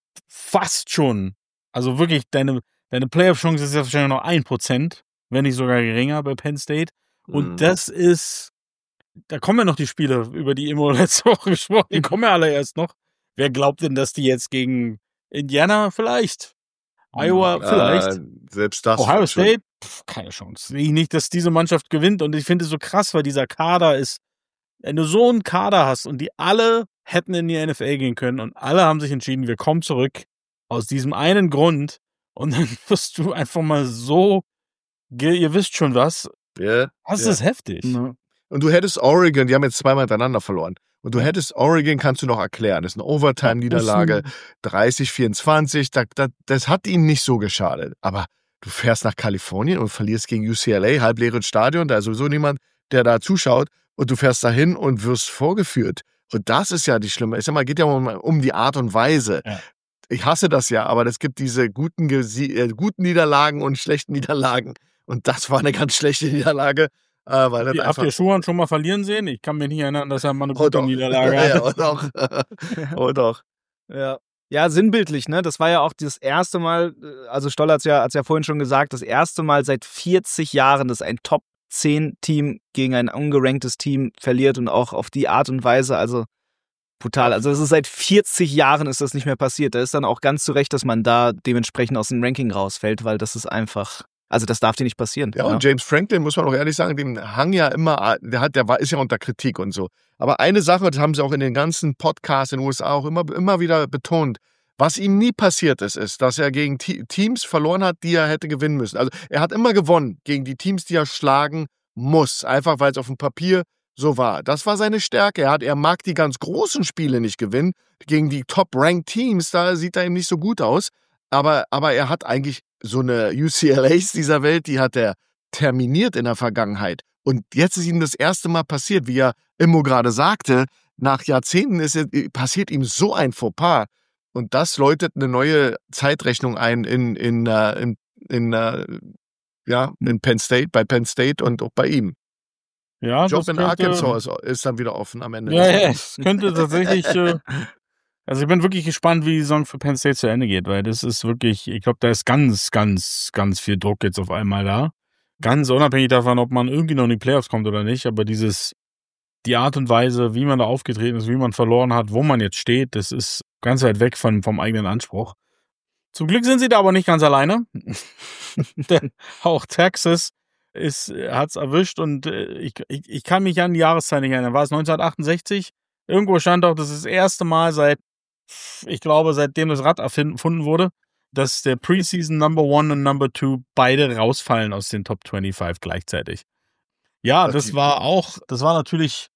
fast schon, also wirklich, deine, deine Playoff-Chance ist ja wahrscheinlich noch ein Prozent, wenn nicht sogar geringer bei Penn State. Und mhm. das ist, da kommen ja noch die Spiele, über die immer letzte Woche gesprochen, die kommen ja alle erst noch. Wer glaubt denn, dass die jetzt gegen Indiana vielleicht? Iowa vielleicht? Äh, selbst das. Ohio State? Pff, keine Chance. Sehe ich nicht, dass diese Mannschaft gewinnt. Und ich finde es so krass, weil dieser Kader ist, wenn du so einen Kader hast und die alle hätten in die N F L gehen können und alle haben sich entschieden, wir kommen zurück aus diesem einen Grund, und dann wirst du einfach mal so, ihr wisst schon was, yeah, das yeah. ist heftig. Mhm. Und du hättest Oregon, die haben jetzt zweimal hintereinander verloren. Und du hättest Oregon, kannst du noch erklären, das ist eine Overtime-Niederlage, dreißig vierundzwanzig, das, das, das hat ihnen nicht so geschadet. Aber du fährst nach Kalifornien und verlierst gegen U C L A, halbleeres Stadion, da ist sowieso niemand, der da zuschaut, und du fährst dahin und wirst vorgeführt. Und das ist ja die schlimme, ich sag mal, geht ja um, um die Art und Weise. Ja. Ich hasse das ja, aber es gibt diese guten, äh, guten Niederlagen und schlechten Niederlagen. Und das war eine ganz schlechte Niederlage. Äh, weil das die, einfach habt ihr Schuhan schon mal verlieren sehen? Ich kann mich nicht erinnern, dass er mal eine gute oh Niederlage hat. Ja, oh doch. oh doch. Ja. Ja, sinnbildlich, ne? Das war ja auch das erste Mal, also Stoll hat es ja, hat's ja vorhin schon gesagt, das erste Mal seit vierzig Jahren, dass ein Top zehn Team gegen ein ungeranktes Team verliert, und auch auf die Art und Weise, also brutal. Also das ist seit vierzig Jahren ist das nicht mehr passiert. Da ist dann auch ganz zu Recht, dass man da dementsprechend aus dem Ranking rausfällt, weil das ist einfach Also das darf dir nicht passieren. Ja, ja, und James Franklin, muss man auch ehrlich sagen, dem hang ja immer, der hat, der war, ist ja unter Kritik und so. Aber eine Sache, das haben sie auch in den ganzen Podcasts in den U S A auch immer, immer wieder betont, was ihm nie passiert ist, ist, dass er gegen Teams verloren hat, die er hätte gewinnen müssen. Also er hat immer gewonnen gegen die Teams, die er schlagen muss, einfach weil es auf dem Papier so war. Das war seine Stärke. Er, hat, er mag die ganz großen Spiele nicht gewinnen. Gegen die Top-Ranked-Teams, da sieht er ihm nicht so gut aus. Aber, aber er hat eigentlich so eine U C L As dieser Welt, die hat er terminiert in der Vergangenheit. Und jetzt ist ihm das erste Mal passiert, wie er Immo gerade sagte, nach Jahrzehnten ist er, passiert ihm so ein Fauxpas. Und das läutet eine neue Zeitrechnung ein in, in, in, in, in, ja, in Penn State, bei Penn State und auch bei ihm. Ja, Job das in könnte, Arkansas ist, ist dann wieder offen am Ende. Ja, ja, es könnte tatsächlich. Äh, also ich bin wirklich gespannt, wie die Saison für Penn State zu Ende geht, weil das ist wirklich, ich glaube, da ist ganz, ganz, ganz viel Druck jetzt auf einmal da. Ganz unabhängig davon, ob man irgendwie noch in die Playoffs kommt oder nicht, aber dieses, die Art und Weise, wie man da aufgetreten ist, wie man verloren hat, wo man jetzt steht, das ist ganz weit weg von, vom eigenen Anspruch. Zum Glück sind sie da aber nicht ganz alleine, denn auch Texas ist, hat's erwischt und ich, ich, ich kann mich an die Jahreszeit nicht erinnern. War es neunzehnhundertachtundsechzig? Irgendwo stand auch, das ist das erste Mal seit, ich glaube, seitdem das Rad erfunden wurde, dass der Preseason Number One und Number Two beide rausfallen aus den Top fünfundzwanzig gleichzeitig. Ja, das war auch, das war natürlich,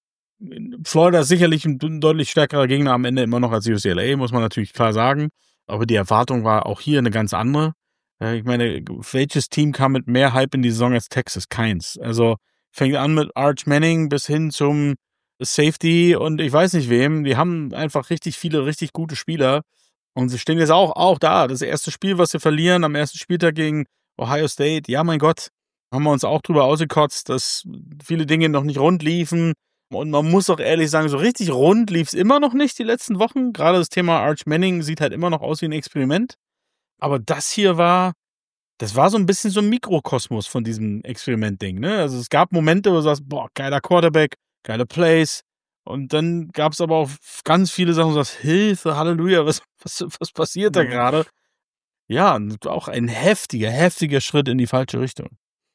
Florida ist sicherlich ein deutlich stärkerer Gegner am Ende immer noch als U C L A, muss man natürlich klar sagen. Aber die Erwartung war auch hier eine ganz andere. Ich meine, welches Team kam mit mehr Hype in die Saison als Texas? Keins. Also fängt an mit Arch Manning bis hin zum Safety und ich weiß nicht wem. Die haben einfach richtig viele, richtig gute Spieler. Und sie stehen jetzt auch, auch da. Das erste Spiel, was sie verlieren, am ersten Spieltag gegen Ohio State. Ja, mein Gott, haben wir uns auch drüber ausgekotzt, dass viele Dinge noch nicht rund liefen. Und man muss auch ehrlich sagen, so richtig rund lief es immer noch nicht die letzten Wochen. Gerade das Thema Arch Manning sieht halt immer noch aus wie ein Experiment. Aber das hier war, das war so ein bisschen so ein Mikrokosmos von diesem Experiment-Ding, ne? Also es gab Momente, wo du sagst, boah, geiler Quarterback, geile Plays. Und dann gab es aber auch ganz viele Sachen, wo du sagst, Hilfe, Halleluja, was, was, was passiert da gerade? Ja, auch ein heftiger, heftiger Schritt in die falsche Richtung.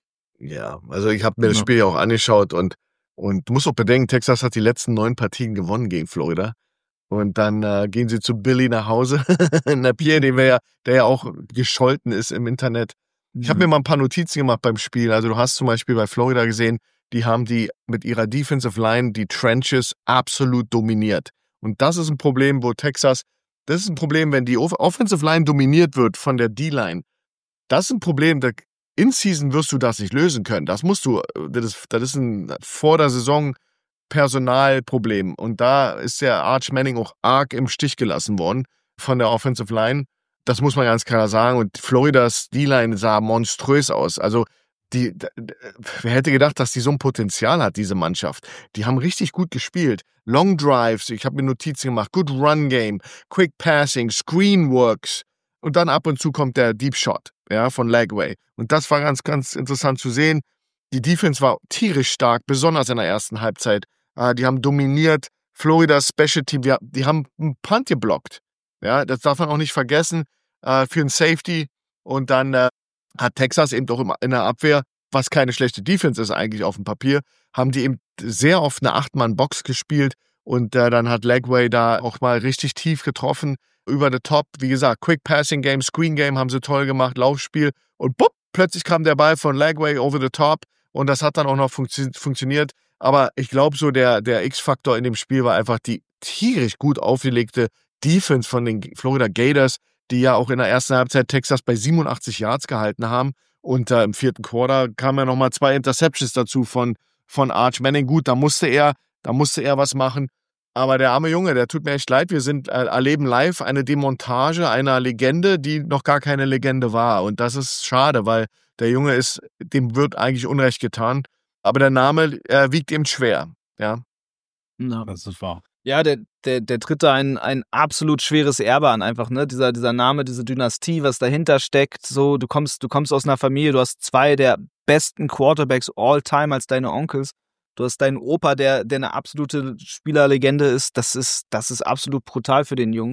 Ja, also ich habe mir das Spiel ja auch angeschaut und, und du musst auch bedenken, Texas hat die letzten neun Partien gewonnen gegen Florida. Und dann äh, gehen sie zu Billy nach Hause, Napier, den wir ja, der ja auch gescholten ist im Internet. Ich habe mir mal ein paar Notizen gemacht beim Spiel. Also du hast zum Beispiel bei Florida gesehen, die haben die mit ihrer Defensive Line die Trenches absolut dominiert. Und das ist ein Problem, wo Texas, das ist ein Problem, wenn die Off- Offensive Line dominiert wird von der D-Line. Das ist ein Problem, da in Season wirst du das nicht lösen können. Das musst du, das ist, das ist ein vor der Saison Personalproblem. Und da ist der Arch Manning auch arg im Stich gelassen worden von der Offensive Line. Das muss man ganz klar sagen. Und Floridas D-Line sah monströs aus. Also die, wer hätte gedacht, dass die so ein Potenzial hat, diese Mannschaft. Die haben richtig gut gespielt. Long Drives, ich habe mir Notizen gemacht. Good Run Game, Quick Passing, Screen Works. Und dann ab und zu kommt der Deep Shot, ja, von Lagway. Und das war ganz, ganz interessant zu sehen. Die Defense war tierisch stark, besonders in der ersten Halbzeit. Uh, die haben dominiert. Floridas Special Team, die, die haben einen Punt geblockt. Ja, das darf man auch nicht vergessen, uh, für einen Safety. Und dann uh, hat Texas eben doch in der Abwehr, was keine schlechte Defense ist eigentlich auf dem Papier, haben die eben sehr oft eine acht-Mann-Box gespielt. Und uh, dann hat Lagway da auch mal richtig tief getroffen, über the top. Wie gesagt, Quick Passing Game, Screen Game haben sie toll gemacht, Laufspiel. Und bupp, plötzlich kam der Ball von Lagway over the top. Und das hat dann auch noch funktio- funktioniert. Aber ich glaube, so der, der X-Faktor in dem Spiel war einfach die tierisch gut aufgelegte Defense von den Florida Gators, die ja auch in der ersten Halbzeit Texas bei siebenundachtzig Yards gehalten haben. Und äh, im vierten Quarter kamen ja nochmal zwei Interceptions dazu von, von Arch Manning. Gut, da musste er, da musste er was machen. Aber der arme Junge, der tut mir echt leid. Wir sind äh, erleben live eine Demontage einer Legende, die noch gar keine Legende war. Und das ist schade, weil der Junge ist, dem wird eigentlich Unrecht getan. Aber der Name äh, wiegt ihm schwer, ja. Na, das ist wahr. Ja, der, der, der tritt da ein, ein absolut schweres Erbe an, einfach, ne? Dieser, dieser Name, diese Dynastie, was dahinter steckt. So, du kommst, du kommst aus einer Familie, du hast zwei der besten Quarterbacks all time als deine Onkels. Du hast deinen Opa, der, der eine absolute Spielerlegende ist. Das ist, das ist absolut brutal für den Jungen.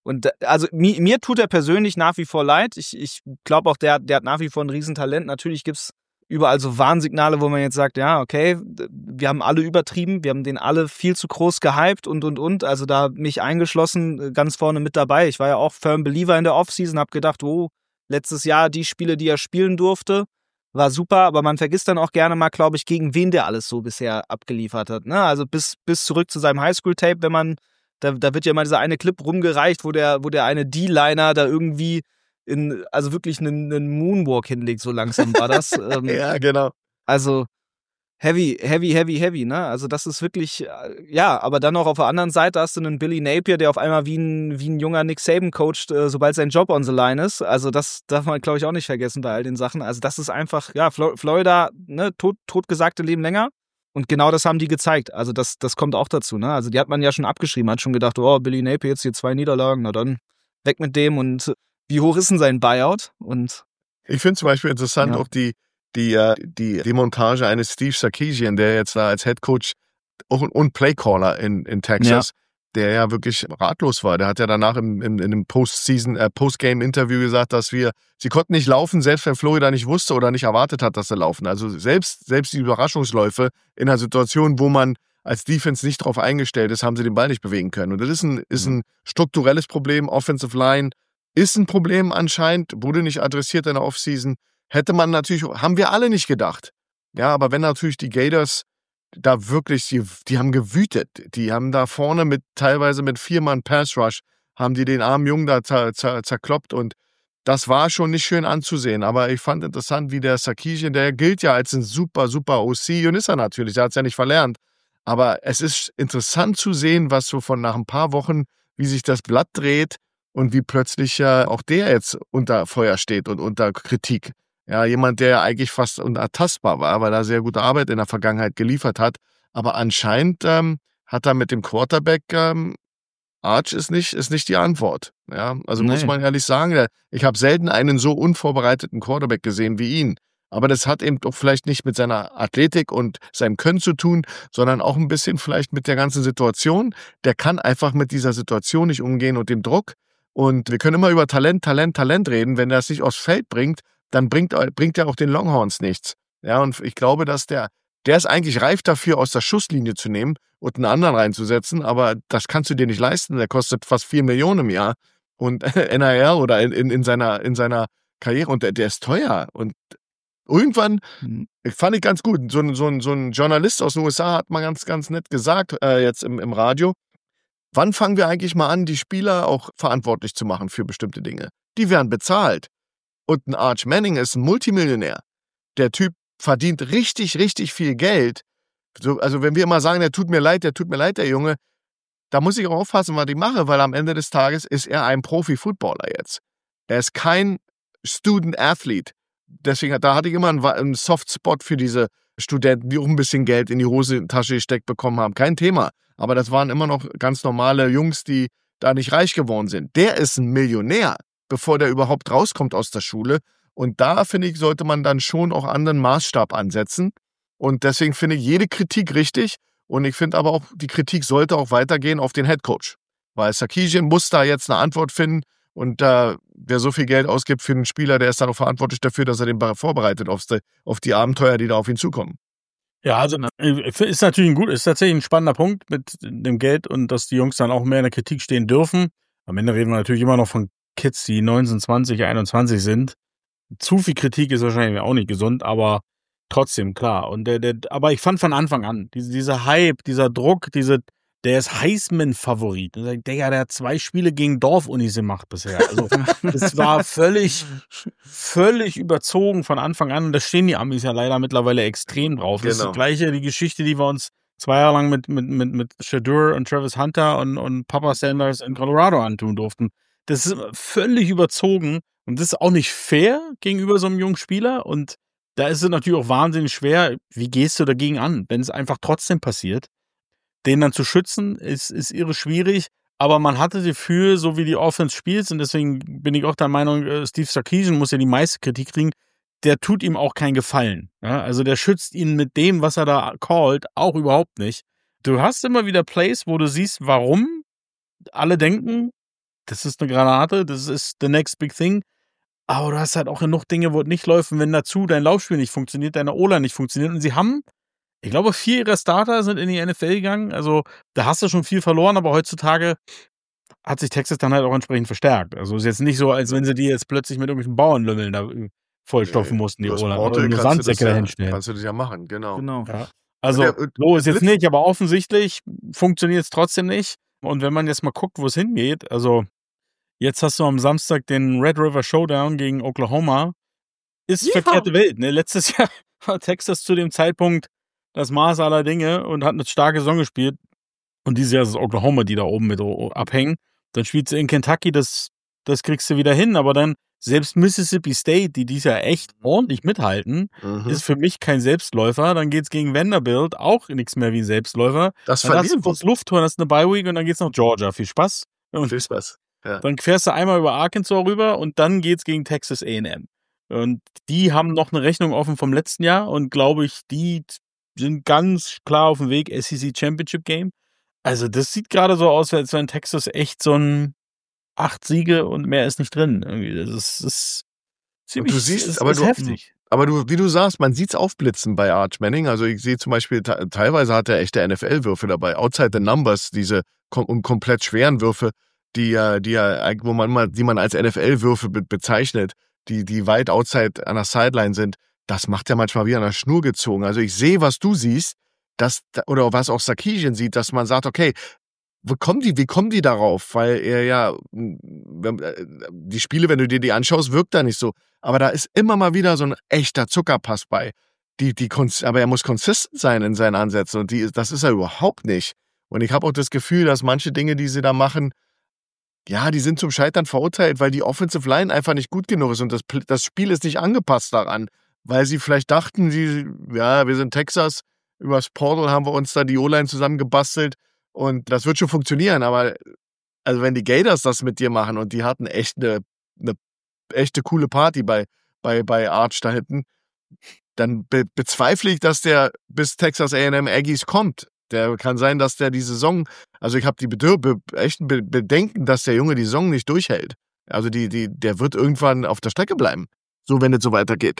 Und also mir, mir tut er persönlich nach wie vor leid. Ich, ich glaube auch, der, der hat nach wie vor ein Riesentalent. Natürlich gibt's überall so Warnsignale, wo man jetzt sagt, ja, okay, wir haben alle übertrieben, wir haben den alle viel zu groß gehypt und, und, und. Also da mich eingeschlossen, ganz vorne mit dabei. Ich war ja auch Firm Believer in der Offseason, habe gedacht, oh, letztes Jahr die Spiele, die er spielen durfte, war super, aber man vergisst dann auch gerne mal, glaube ich, gegen wen der alles so bisher abgeliefert hat. Ne? Also bis, bis zurück zu seinem Highschool-Tape, wenn man, da, da wird ja mal dieser eine Clip rumgereicht, wo der, wo der eine D-Liner da irgendwie in, also wirklich einen, einen Moonwalk hinlegt, so langsam war das. ähm, ja, genau. Also heavy, heavy, heavy, heavy, ne? Also das ist wirklich, ja, aber dann auch auf der anderen Seite hast du einen Billy Napier, der auf einmal wie ein, wie ein junger Nick Saban coacht, äh, sobald sein Job on the line ist. Also das darf man, glaube ich, auch nicht vergessen bei all den Sachen. Also das ist einfach, ja, Flo- Florida, ne, tot, totgesagte Leben länger. Und genau das haben die gezeigt. Also das, das kommt auch dazu, ne? Also die hat man ja schon abgeschrieben, hat schon gedacht, oh, Billy Napier jetzt hier zwei Niederlagen, na dann weg mit dem. Und wie hoch ist denn sein Buyout? Und ich finde zum Beispiel interessant ja. auch die, die, die Demontage eines Steve Sarkisian, der jetzt da als Headcoach und Playcaller in, in Texas, ja. der ja wirklich ratlos war. Der hat ja danach im, im, in einem Postseason, äh, Postgame-Interview gesagt, dass wir, sie konnten nicht laufen, selbst wenn Florida nicht wusste oder nicht erwartet hat, dass sie laufen. Also selbst, selbst die Überraschungsläufe in einer Situation, wo man als Defense nicht drauf eingestellt ist, haben sie den Ball nicht bewegen können. Und das ist ein, ist ein strukturelles Problem. Offensive Line ist ein Problem anscheinend, wurde nicht adressiert in der Offseason. Hätte man natürlich, haben wir alle nicht gedacht. Ja, aber wenn natürlich die Gators da wirklich, die, die haben gewütet. Die haben da vorne mit, teilweise mit vier Mann Pass Rush, haben die den armen Jungen da zer, zer, zerkloppt und das war schon nicht schön anzusehen. Aber ich fand interessant, wie der Sarkisian, der gilt ja als ein super, super O C und ist er natürlich, der hat es ja nicht verlernt. Aber es ist interessant zu sehen, was so von nach ein paar Wochen, wie sich das Blatt dreht und wie plötzlich ja auch der jetzt unter Feuer steht und unter Kritik. Ja, jemand, der eigentlich fast unertastbar war, weil er sehr gute Arbeit in der Vergangenheit geliefert hat. Aber anscheinend ähm, hat er mit dem Quarterback, ähm, Arch ist nicht, ist nicht die Antwort. Ja, also nee. Muss man ehrlich sagen, ich habe selten einen so unvorbereiteten Quarterback gesehen wie ihn. Aber das hat eben doch vielleicht nicht mit seiner Athletik und seinem Können zu tun, sondern auch ein bisschen vielleicht mit der ganzen Situation. Der kann einfach mit dieser Situation nicht umgehen und dem Druck. Und wir können immer über Talent, Talent, Talent reden. Wenn er es nicht aufs Feld bringt, dann bringt, bringt er auch den Longhorns nichts. Ja, und ich glaube, dass der, der ist eigentlich reif dafür, aus der Schusslinie zu nehmen und einen anderen reinzusetzen, aber das kannst du dir nicht leisten. Der kostet fast vier Millionen im Jahr und N I L oder in, in, in, seiner, in seiner Karriere und der, der ist teuer. Und irgendwann, ich fand ich ganz gut, so ein, so ein, so ein Journalist aus den U S A hat mal ganz, ganz nett gesagt, äh, jetzt im, im Radio, wann fangen wir eigentlich mal an, die Spieler auch verantwortlich zu machen für bestimmte Dinge? Die werden bezahlt. Und ein Arch Manning ist ein Multimillionär. Der Typ verdient richtig, richtig viel Geld. So, also wenn wir immer sagen, der tut mir leid, der tut mir leid, der Junge, da muss ich auch aufpassen, was ich mache, weil am Ende des Tages ist er ein Profi-Footballer jetzt. Er ist kein Student-Athlete. Deswegen, da hatte ich immer einen, einen Soft-Spot für diese Studenten, die auch ein bisschen Geld in die Hosentasche gesteckt bekommen haben. Kein Thema. Aber das waren immer noch ganz normale Jungs, die da nicht reich geworden sind. Der ist ein Millionär, bevor der überhaupt rauskommt aus der Schule. Und da, finde ich, sollte man dann schon auch anderen Maßstab ansetzen. Und deswegen finde ich jede Kritik richtig. Und ich finde aber auch, die Kritik sollte auch weitergehen auf den Headcoach. Weil Sarkisian muss da jetzt eine Antwort finden. Und äh, wer so viel Geld ausgibt für einen Spieler, der ist dann auch verantwortlich dafür, dass er den vorbereitet auf die, auf die Abenteuer, die da auf ihn zukommen. Ja, also ist natürlich ein gut, ist tatsächlich ein spannender Punkt mit dem Geld und dass die Jungs dann auch mehr in der Kritik stehen dürfen. Am Ende reden wir natürlich immer noch von Kids, die neunzehn, zwanzig, einundzwanzig sind. Zu viel Kritik ist wahrscheinlich auch nicht gesund, aber trotzdem, klar. Und der, der, aber ich fand von Anfang an, diese, dieser Hype, dieser Druck, diese, der ist Heisman-Favorit. Digga, der hat zwei Spiele gegen Dorfunis gemacht bisher. Also, das war völlig, völlig überzogen von Anfang an. Und da stehen die Amis ja leider mittlerweile extrem drauf. Das genau. Ist die gleiche, die Geschichte, die wir uns zwei Jahre lang mit, mit, mit, mit Shedeur und Travis Hunter und, und Papa Sanders in Colorado antun durften. Das ist völlig überzogen. Und das ist auch nicht fair gegenüber so einem jungen Spieler. Und da ist es natürlich auch wahnsinnig schwer. Wie gehst du dagegen an, wenn es einfach trotzdem passiert? Den dann zu schützen, ist, ist irre schwierig. Aber man hatte das Gefühl, so wie die Offense spielt, und deswegen bin ich auch der Meinung, Steve Sarkisian muss ja die meiste Kritik kriegen, der tut ihm auch keinen Gefallen. Ja, also der schützt ihn mit dem, was er da callt, auch überhaupt nicht. Du hast immer wieder Plays, wo du siehst, warum alle denken, das ist eine Granate, das ist the next big thing. Aber du hast halt auch genug Dinge, wo es nicht läuft. Und wenn dazu dein Laufspiel nicht funktioniert, deine O-Line nicht funktioniert. Und sie haben, ich glaube, vier ihrer Starter sind in die N F L gegangen. Also da hast du schon viel verloren, aber heutzutage hat sich Texas dann halt auch entsprechend verstärkt. Also ist jetzt nicht so, als wenn sie die jetzt plötzlich mit irgendwelchen Bauernlümmeln da vollstopfen Nee, mussten, die du hast O-Line. Portal, Oder nur kannst du das Sandsäcke ja- dahinstellen. Kannst du das ja machen, genau. Genau. Ja. Also, Der- so ist jetzt Blitz- nicht, aber offensichtlich funktioniert es trotzdem nicht. Und wenn man jetzt mal guckt, wo es hingeht, also jetzt hast du am Samstag den Red River Showdown gegen Oklahoma. Ist Ja. verkehrte Welt, ne? Letztes Jahr war Texas zu dem Zeitpunkt das Maß aller Dinge und hat eine starke Saison gespielt. Und dieses Jahr ist es Oklahoma, die da oben mit o- abhängen. Dann spielst du in Kentucky, das, das kriegst du wieder hin. Aber dann selbst Mississippi State, die dies Jahr echt ordentlich mithalten, Mhm. ist für mich kein Selbstläufer. Dann geht's gegen Vanderbilt, auch nichts mehr wie ein Selbstläufer. Das Dann hast du verlieren kurz Luft, dann hast du eine Bye-Week und dann geht's nach Georgia. Viel Spaß. Und Viel Spaß. Ja. dann fährst du einmal über Arkansas rüber und dann geht's gegen Texas A and M. Und die haben noch eine Rechnung offen vom letzten Jahr und glaube ich, die sind ganz klar auf dem Weg S E C Championship Game. Also das sieht gerade so aus, als wenn Texas echt so ein acht Siege und mehr ist nicht drin. Irgendwie. Das ist, das ist ziemlich du siehst, ist, aber ist du- heftig. Aber du, wie du sagst, man sieht's aufblitzen bei Arch Manning. Also ich sehe zum Beispiel, te- teilweise hat er echte N F L-Würfe dabei. Outside the numbers, diese kom und komplett schweren Würfe, die ja, die ja, eig- wo man mal, die man als N F L-Würfe be bezeichnet, die, die weit outside an der Sideline sind. Das macht er manchmal wie an der Schnur gezogen. Also ich sehe, was du siehst, dass, oder was auch Sarkisian sieht, dass man sagt, okay, wo kommen die, wie kommen die darauf? Weil er ja, wenn- äh, die Spiele, wenn du dir die anschaust, wirkt er nicht so. Aber da ist immer mal wieder so ein echter Zuckerpass bei. Die, die, kons- aber er muss konsistent sein in seinen Ansätzen und die, das ist er überhaupt nicht. Und ich habe auch das Gefühl, dass manche Dinge, die sie da machen, ja, die sind zum Scheitern verurteilt, weil die Offensive Line einfach nicht gut genug ist und das, Pl- das Spiel ist nicht angepasst daran, weil sie vielleicht dachten, sie, ja, wir sind Texas, übers Portal haben wir uns da die O-Line zusammengebastelt und das wird schon funktionieren, aber also wenn die Gators das mit dir machen und die hatten echt eine, eine echte coole Party bei, bei, bei Arch da hinten, dann be bezweifle ich, dass der bis Texas A and M Aggies kommt. Der kann sein, dass der die Saison, also ich habe die Bedür be echten be Bedenken, dass der Junge die Saison nicht durchhält. Also die, die, der wird irgendwann auf der Strecke bleiben. So, wenn es so weitergeht.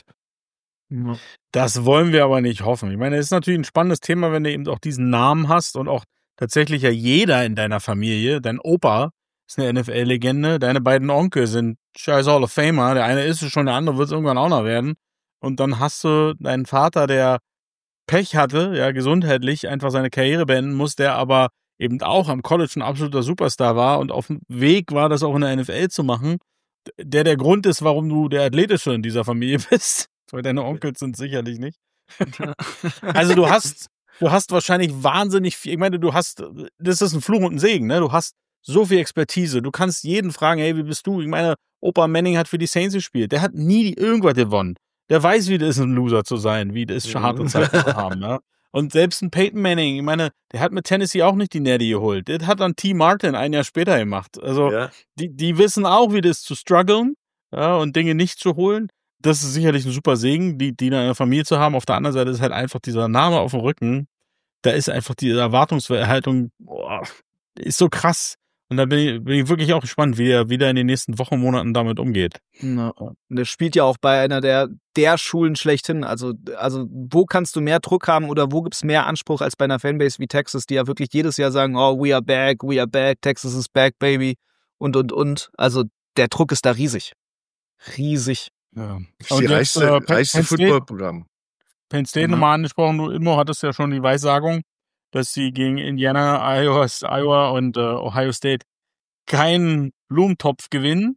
Das wollen wir aber nicht hoffen. Ich meine, es ist natürlich ein spannendes Thema, wenn du eben auch diesen Namen hast und auch tatsächlich ja jeder in deiner Familie, dein Opa ist eine N F L-Legende, deine beiden Onkel sind scheiß Hall of Famer, der eine ist es schon, der andere wird es irgendwann auch noch werden. Und dann hast du deinen Vater, der Pech hatte, ja, gesundheitlich einfach seine Karriere beenden muss, der aber eben auch am College ein absoluter Superstar war und auf dem Weg war, das auch in der N F L zu machen, der der Grund ist, warum du der Athletische in dieser Familie bist. Weil deine Onkels sind sicherlich nicht. Also du hast, du hast wahrscheinlich wahnsinnig viel, ich meine, du hast, das ist ein Fluch und ein Segen, ne? Du hast so viel Expertise. Du kannst jeden fragen, hey, wie bist du? Ich meine, Opa Manning hat für die Saints gespielt. Der hat nie irgendwas gewonnen. Der weiß, wie das ist, ein Loser zu sein, wie das ist, harte Zeiten zu haben, ja. Und selbst ein Peyton Manning, ich meine, der hat mit Tennessee auch nicht die Nerdy geholt. Das hat dann T. Martin ein Jahr später gemacht. Also, Ja. die, die wissen auch, wie das ist, zu strugglen, ja, und Dinge nicht zu holen. Das ist sicherlich ein super Segen, die, die in einer Familie zu haben. Auf der anderen Seite ist halt einfach dieser Name auf dem Rücken. Da ist einfach diese Erwartungshaltung, boah, ist so krass. Und da bin ich, bin ich wirklich auch gespannt, wie er wieder in den nächsten Wochen, Monaten damit umgeht. Na, und er spielt ja auch bei einer der, der Schulen schlechthin. Also, also, wo kannst du mehr Druck haben oder wo gibt's mehr Anspruch als bei einer Fanbase wie Texas, die ja wirklich jedes Jahr sagen, oh, we are back, we are back, Texas is back, baby. Und, und, und. Also, der Druck ist da riesig. Riesig. Ja. Das ist die reichste, äh, Penn- reichste Penn State- Footballprogramm. Penn State Mhm. nochmal angesprochen, du Immo hattest ja schon die Weissagung, dass sie gegen Indiana, Iowa, Iowa und äh, Ohio State keinen Blumentopf gewinnen.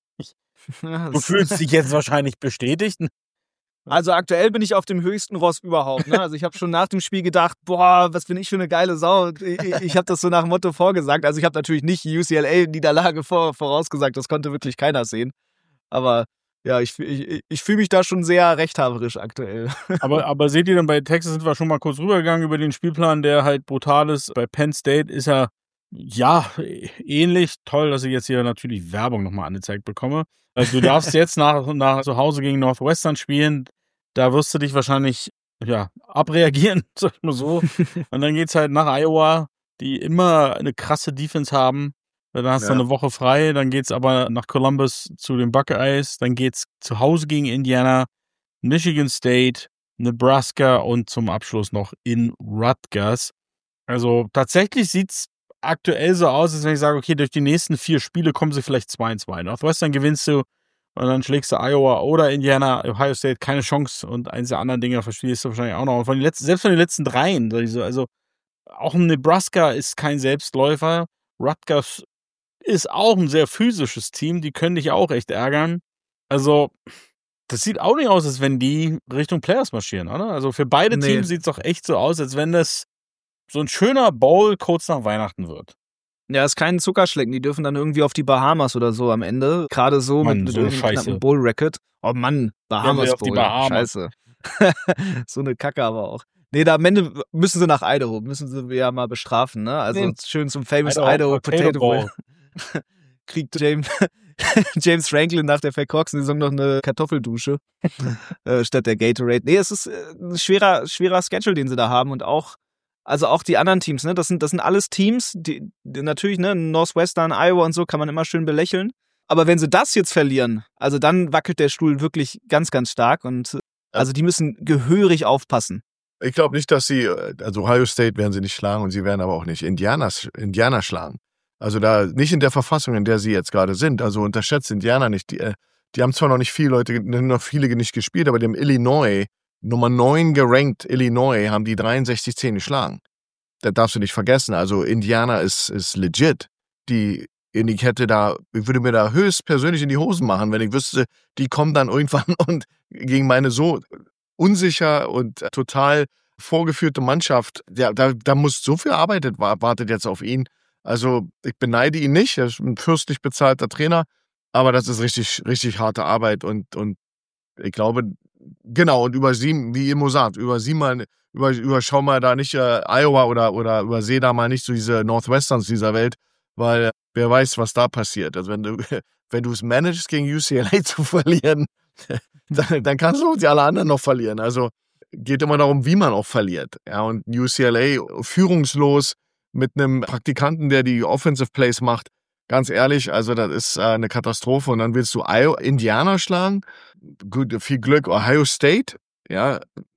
Du fühlst dich jetzt wahrscheinlich bestätigt. Also aktuell bin ich auf dem höchsten Ross überhaupt. Ne? Also ich habe schon nach dem Spiel gedacht, boah, was bin ich für eine geile Sau. Ich, ich habe das so nach dem Motto vorgesagt. Also ich habe natürlich nicht die U C L A-Niederlage vor, vorausgesagt, das konnte wirklich keiner sehen. Aber ja, ich, ich, ich fühle mich da schon sehr rechthaberisch aktuell. Aber, aber seht ihr denn, bei Texas sind wir schon mal kurz rübergegangen über den Spielplan, der halt brutal ist. Bei Penn State ist er, ja, ähnlich. Toll, dass ich jetzt hier natürlich Werbung nochmal angezeigt bekomme. Also du darfst jetzt nach, nach zu Hause gegen Northwestern spielen. Da wirst du dich wahrscheinlich, ja, abreagieren, sag ich mal so. Und dann geht's halt nach Iowa, die immer eine krasse Defense haben. Dann hast Ja. du eine Woche frei, dann geht's aber nach Columbus zu den Buckeyes, dann geht's zu Hause gegen Indiana, Michigan State, Nebraska und zum Abschluss noch in Rutgers. Also tatsächlich sieht's aktuell so aus, als wenn ich sage, okay, durch die nächsten vier Spiele kommen sie vielleicht zwei und zwei. Northwestern gewinnst du und dann schlägst du Iowa oder Indiana, Ohio State, keine Chance und eins der anderen Dinger verspielst du wahrscheinlich auch noch. Und von den letzten, selbst von den letzten dreien, also auch ein Nebraska ist kein Selbstläufer, Rutgers ist auch ein sehr physisches Team, die können dich auch echt ärgern. Also das sieht auch nicht aus, als wenn die Richtung Playoffs marschieren, oder? Also für beide Nee. Teams sieht es doch echt so aus, als wenn das so ein schöner Bowl kurz nach Weihnachten wird. Ja, ist kein Zuckerschlecken. Die dürfen dann irgendwie auf die Bahamas oder so am Ende. Gerade so Mann, mit, mit so eine irgendeinem Scheiße. knappen Bowl-Record. Oh Mann, Bahamas Ja, auf die Bowl. Bahamas. Scheiße. So eine Kacke aber auch. Nee, da am Ende müssen sie nach Idaho. Müssen sie ja mal bestrafen, ne? Also Nee. schön zum famous Idaho Idaho, Potato Potato Bowl. Bowl. Kriegt James, James Franklin nach der verkorksten Saison noch eine Kartoffeldusche äh, statt der Gatorade. Nee, es ist äh, ein schwerer, schwerer Schedule, den sie da haben und auch Also auch die anderen Teams, ne? Das sind, das sind alles Teams, die, die natürlich, ne, Northwestern, Iowa und so kann man immer schön belächeln. Aber wenn sie das jetzt verlieren, also dann wackelt der Stuhl wirklich ganz, ganz stark und also die müssen gehörig aufpassen. Ich glaube nicht, dass sie, also Ohio State werden sie nicht schlagen und sie werden aber auch nicht Indiana, Indiana schlagen. Also da nicht in der Verfassung, in der sie jetzt gerade sind. Also unterschätzt Indiana nicht. Die, die haben zwar noch nicht viele Leute, noch viele nicht gespielt, aber die haben Illinois Nummer neun gerankt, Illinois, haben die dreiundsechzig zehn geschlagen. Das darfst du nicht vergessen. Also Indiana ist, ist legit. Die, ich hätte da, ich würde mir da höchst persönlich in die Hosen machen, wenn ich wüsste, die kommen dann irgendwann und gegen meine so unsicher und total vorgeführte Mannschaft, ja, da, da muss so viel Arbeit wartet jetzt auf ihn. Also ich beneide ihn nicht, er ist ein fürstlich bezahlter Trainer, aber das ist richtig, richtig harte Arbeit und, und ich glaube, genau, und über sie, wie ihr immer sagt, über sie mal, über, überschau mal da nicht äh, Iowa oder, oder überseh da mal nicht so diese Northwesterns dieser Welt, weil wer weiß, was da passiert. Also wenn du, wenn du es managst, gegen U C L A zu verlieren, dann, dann kannst du die alle anderen noch verlieren. Also geht immer darum, wie man auch verliert. Ja, und U C L A führungslos mit einem Praktikanten, der die Offensive Plays macht, ganz ehrlich, also das ist äh, eine Katastrophe. Und dann willst du Iowa, Indiana schlagen, gut, viel Glück, Ohio State, ja,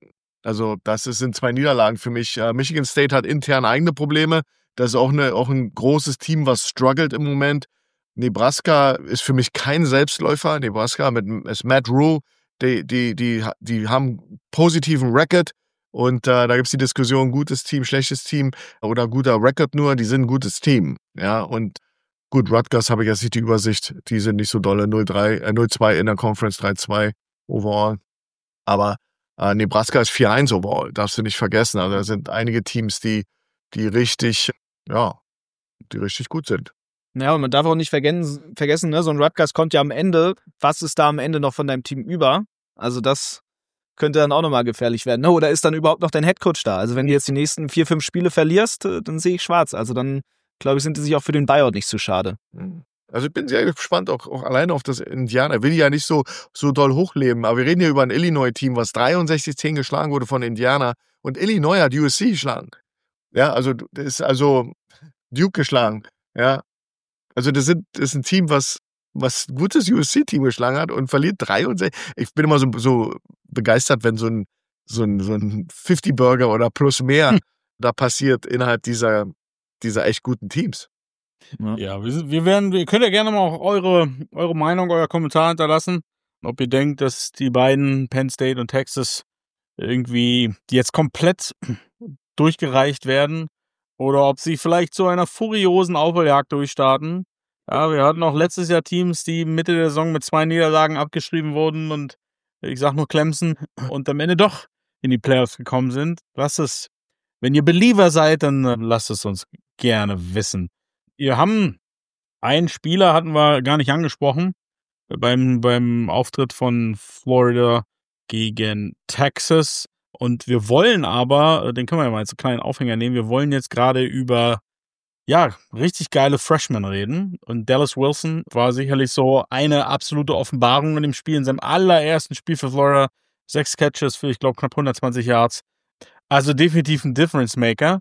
also das ist, sind zwei Niederlagen für mich. Äh, Michigan State hat intern eigene Probleme, das ist auch, eine, auch ein großes Team, was struggelt im Moment. Nebraska ist für mich kein Selbstläufer. Nebraska mit ist Matt Rule, die, die, die, die haben positiven Record und äh, da gibt es die Diskussion, gutes Team, schlechtes Team oder guter Record nur, die sind ein gutes Team. Ja, und gut, Rutgers habe ich jetzt nicht die Übersicht, die sind nicht so dolle, null drei, äh, null zwei in der Conference, drei zwei overall. Aber äh, Nebraska ist vier eins overall, darfst du nicht vergessen. Also da sind einige Teams, die, die richtig, ja, die richtig gut sind. Ja, und man darf auch nicht vergessen, vergessen, ne, so ein Rutgers kommt ja am Ende, was ist da am Ende noch von deinem Team über? Also das könnte dann auch nochmal gefährlich werden. Ne? Oder ist dann überhaupt noch dein Headcoach da? Also wenn du jetzt die nächsten vier, fünf Spiele verlierst, dann sehe ich schwarz. Also dann, glaube ich, sind die sich auch für den Buyout nicht zu schade. Also ich bin sehr gespannt, auch, auch alleine auf das Indiana. Will ja nicht so, so doll hochleben, aber wir reden hier über ein Illinois-Team, was dreiundsechzig zehn geschlagen wurde von Indiana und Illinois hat U S C geschlagen. Ja, also das ist also Duke geschlagen. Ja, also das, sind, das ist ein Team, was was ein gutes U S C-Team geschlagen hat und verliert dreiundsechzig. Ich bin immer so, so begeistert, wenn so ein, so ein, so ein fünfzig-Burger oder plus mehr hm. da passiert innerhalb dieser, dieser echt guten Teams. Ja, ja wir, sind, wir werden, ihr könnt ja gerne mal auch eure, eure Meinung, euer Kommentar hinterlassen, ob ihr denkt, dass die beiden, Penn State und Texas, irgendwie jetzt komplett durchgereicht werden oder ob sie vielleicht zu einer furiosen Aufholjagd durchstarten. Ja, wir hatten auch letztes Jahr Teams, die Mitte der Saison mit zwei Niederlagen abgeschrieben wurden und ich sag nur Clemson und am Ende doch in die Playoffs gekommen sind. Lasst es, wenn ihr Believer seid, dann lasst es uns gerne wissen. Wir haben einen Spieler, hatten wir gar nicht angesprochen, beim, beim Auftritt von Florida gegen Texas und wir wollen aber, den können wir ja mal als kleinen Aufhänger nehmen, wir wollen jetzt gerade über ja, richtig geile Freshmen reden. Und Dallas Wilson war sicherlich so eine absolute Offenbarung in dem Spiel, in seinem allerersten Spiel für Florida. Sechs Catches für, ich glaube, knapp hundertzwanzig Yards. Also definitiv ein Difference Maker.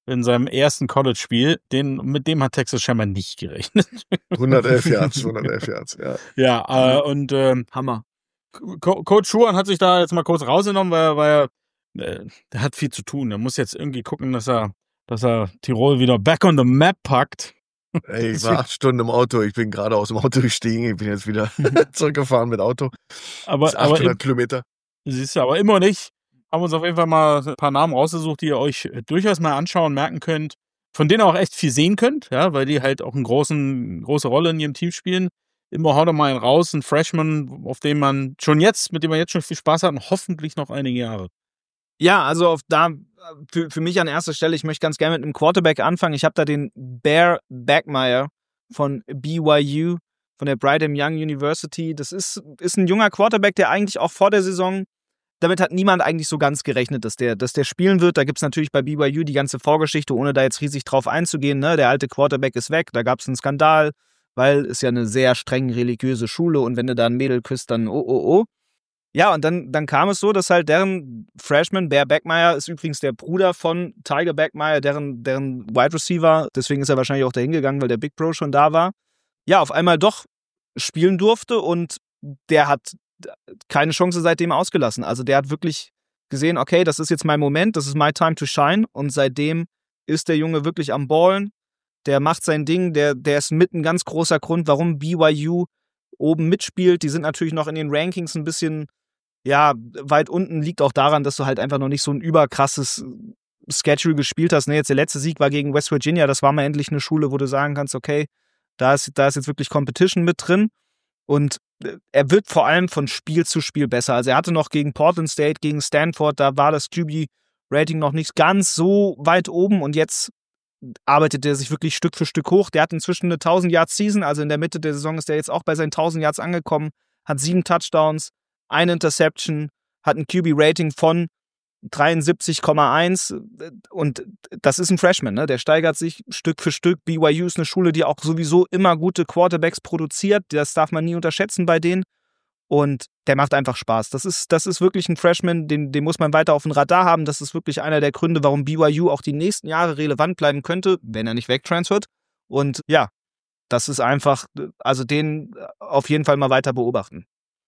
in seinem ersten College-Spiel. Den, mit dem hat Texas scheinbar nicht gerechnet. hundertelf Yards, hundertelf Yards, ja. Ja, äh, und ähm, Hammer. Co- Coach Schuhan hat sich da jetzt mal kurz rausgenommen, weil, weil er, äh, der hat viel zu tun. Er muss jetzt irgendwie gucken, dass er, dass er Tirol wieder back on the map packt. Ey, ich war acht Stunden im Auto, ich bin gerade aus dem Auto gestiegen, ich bin jetzt wieder zurückgefahren mit Auto. Aber, Das ist achthundert aber im, Kilometer. siehst du, aber immer nicht. Haben uns auf jeden Fall mal ein paar Namen rausgesucht, die ihr euch durchaus mal anschauen, merken könnt, von denen ihr auch echt viel sehen könnt, ja, weil die halt auch eine großen, große Rolle in ihrem Team spielen. Immer haut er mal einen raus, ein Freshman, auf dem man schon jetzt, mit dem man jetzt schon viel Spaß hat und hoffentlich noch einige Jahre. Ja, also auf da für, für mich an erster Stelle, ich möchte ganz gerne mit einem Quarterback anfangen. Ich habe da den Bear Backmeyer von B Y U, von der Brigham Young University. Das ist, ist ein junger Quarterback, der eigentlich auch vor der Saison, damit hat niemand eigentlich so ganz gerechnet, dass der, dass der spielen wird. Da gibt es natürlich bei B Y U die ganze Vorgeschichte, ohne da jetzt riesig drauf einzugehen. Ne? Der alte Quarterback ist weg, da gab es einen Skandal, weil es ja eine sehr streng religiöse Schule und wenn du da ein Mädel küsst, dann oh, oh, oh. Ja, und dann, dann kam es so, dass halt deren Freshman, Bear Backmeyer, ist übrigens der Bruder von Tiger Backmeyer, deren, deren Wide Receiver, deswegen ist er wahrscheinlich auch dahin gegangen, weil der Big Bro schon da war, ja, auf einmal doch spielen durfte und der hat keine Chance seitdem ausgelassen. Also der hat wirklich gesehen, okay, das ist jetzt mein Moment, das ist my time to shine und seitdem ist der Junge wirklich am Ballen, der macht sein Ding, der, der ist mit ein ganz großer Grund, warum B Y U oben mitspielt. Die sind natürlich noch in den Rankings ein bisschen, ja, weit unten, liegt auch daran, dass du halt einfach noch nicht so ein überkrasses Schedule gespielt hast. Ne, jetzt der letzte Sieg war gegen West Virginia, das war mal endlich eine Schule, wo du sagen kannst, okay, da ist, da ist jetzt wirklich Competition mit drin und er wird vor allem von Spiel zu Spiel besser. Also er hatte noch gegen Portland State, gegen Stanford, da war das Q B-Rating noch nicht ganz so weit oben und jetzt arbeitet er sich wirklich Stück für Stück hoch. Der hat inzwischen eine tausend-Yard-Season, also in der Mitte der Saison ist er jetzt auch bei seinen tausend Yards angekommen, hat sieben Touchdowns, eine Interception, hat ein Q B-Rating von dreiundsiebzig Komma eins und das ist ein Freshman, ne? Der steigert sich Stück für Stück. B Y U ist eine Schule, die auch sowieso immer gute Quarterbacks produziert, das darf man nie unterschätzen bei denen und der macht einfach Spaß. Das ist, das ist wirklich ein Freshman, den, den muss man weiter auf dem Radar haben. Das ist wirklich einer der Gründe, warum B Y U auch die nächsten Jahre relevant bleiben könnte, wenn er nicht wegtransfert. Und ja, das ist einfach, also den auf jeden Fall mal weiter beobachten.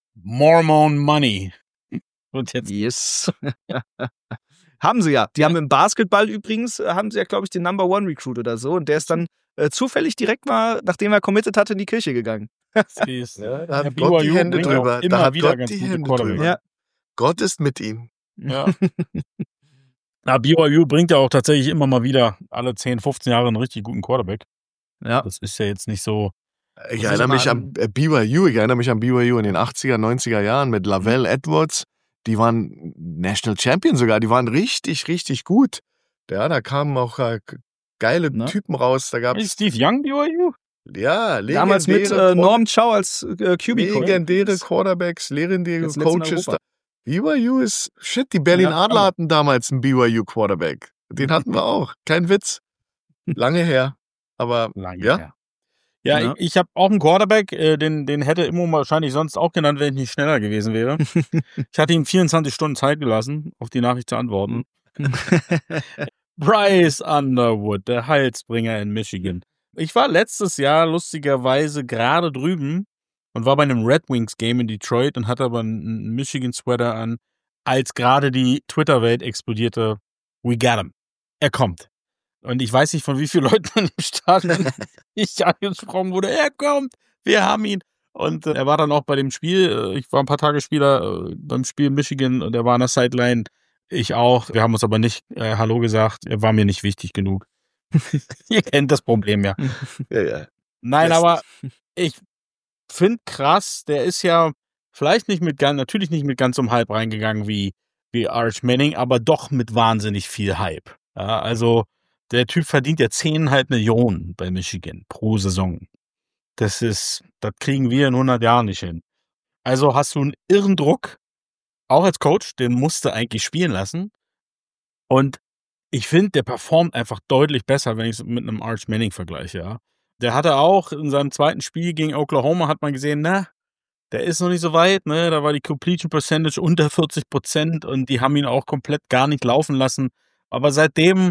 Mormon Money. Und jetzt. Yes. Haben sie ja. Die haben im Basketball übrigens, haben sie ja, glaube ich, den Number One Recruit oder so. Und der ist dann äh, zufällig direkt mal, nachdem er committed hatte, in die Kirche gegangen. Ist, ja, da hat Gott die Hände drüber. Da hat Gott die Hände drüber. Ja. Gott ist mit ihm. Ja. Na, B Y U bringt ja auch tatsächlich immer mal wieder alle zehn, fünfzehn Jahre einen richtig guten Quarterback. Ja. Das ist ja jetzt nicht so. Ich erinnere mich an B Y U, ich erinnere mich an B Y U in den achtziger, neunziger Jahren mit Lavelle Edwards. Die waren National Champion sogar, die waren richtig, richtig gut. Ja, da kamen auch äh, geile Na? Typen raus. Da gab's Steve Young, B Y U? Ja, legendäre damals mit äh, Norm Chow als äh, Q B. Legendäre Quarterbacks, legendäre Coaches. B Y U ist, shit, die Berlin ja, Adler hatten damals einen B Y U Quarterback. Den hatten wir auch. Kein Witz. Lange her. Aber Lange ja. her. Ja, ja, ich, ich habe auch einen Quarterback, äh, den, den hätte Immo wahrscheinlich sonst auch genannt, wenn ich nicht schneller gewesen wäre. Ich hatte ihm vierundzwanzig Stunden Zeit gelassen, auf die Nachricht zu antworten. Bryce Underwood, der Heilsbringer in Michigan. Ich war letztes Jahr lustigerweise gerade drüben und war bei einem Red Wings Game in Detroit und hatte aber einen Michigan-Sweater an, als gerade die Twitter-Welt explodierte. We got him. Er kommt. Und ich weiß nicht, von wie vielen Leuten im Stadion ich angesprochen wurde, er kommt, wir haben ihn. Und äh, er war dann auch bei dem Spiel, ich war ein paar Tage später äh, beim Spiel in Michigan und er war an der Sideline, ich auch. Wir haben uns aber nicht äh, Hallo gesagt, er war mir nicht wichtig genug. Ihr kennt das Problem ja. ja, ja. Nein, das aber ich finde krass, der ist ja vielleicht nicht mit ganz, natürlich nicht mit ganz um Hype reingegangen wie, wie Arch Manning, aber doch mit wahnsinnig viel Hype. Ja, also der Typ verdient ja zehn Komma fünf Millionen bei Michigan pro Saison. Das ist, das kriegen wir in hundert Jahren nicht hin. Also hast du einen irren Druck, auch als Coach, den musst du eigentlich spielen lassen. Und ich finde, der performt einfach deutlich besser, wenn ich es mit einem Arch Manning vergleiche. Ja. Der hatte auch in seinem zweiten Spiel gegen Oklahoma, hat man gesehen, na, der ist noch nicht so weit. Ne? Da war die Completion Percentage unter vierzig Prozent und die haben ihn auch komplett gar nicht laufen lassen. Aber seitdem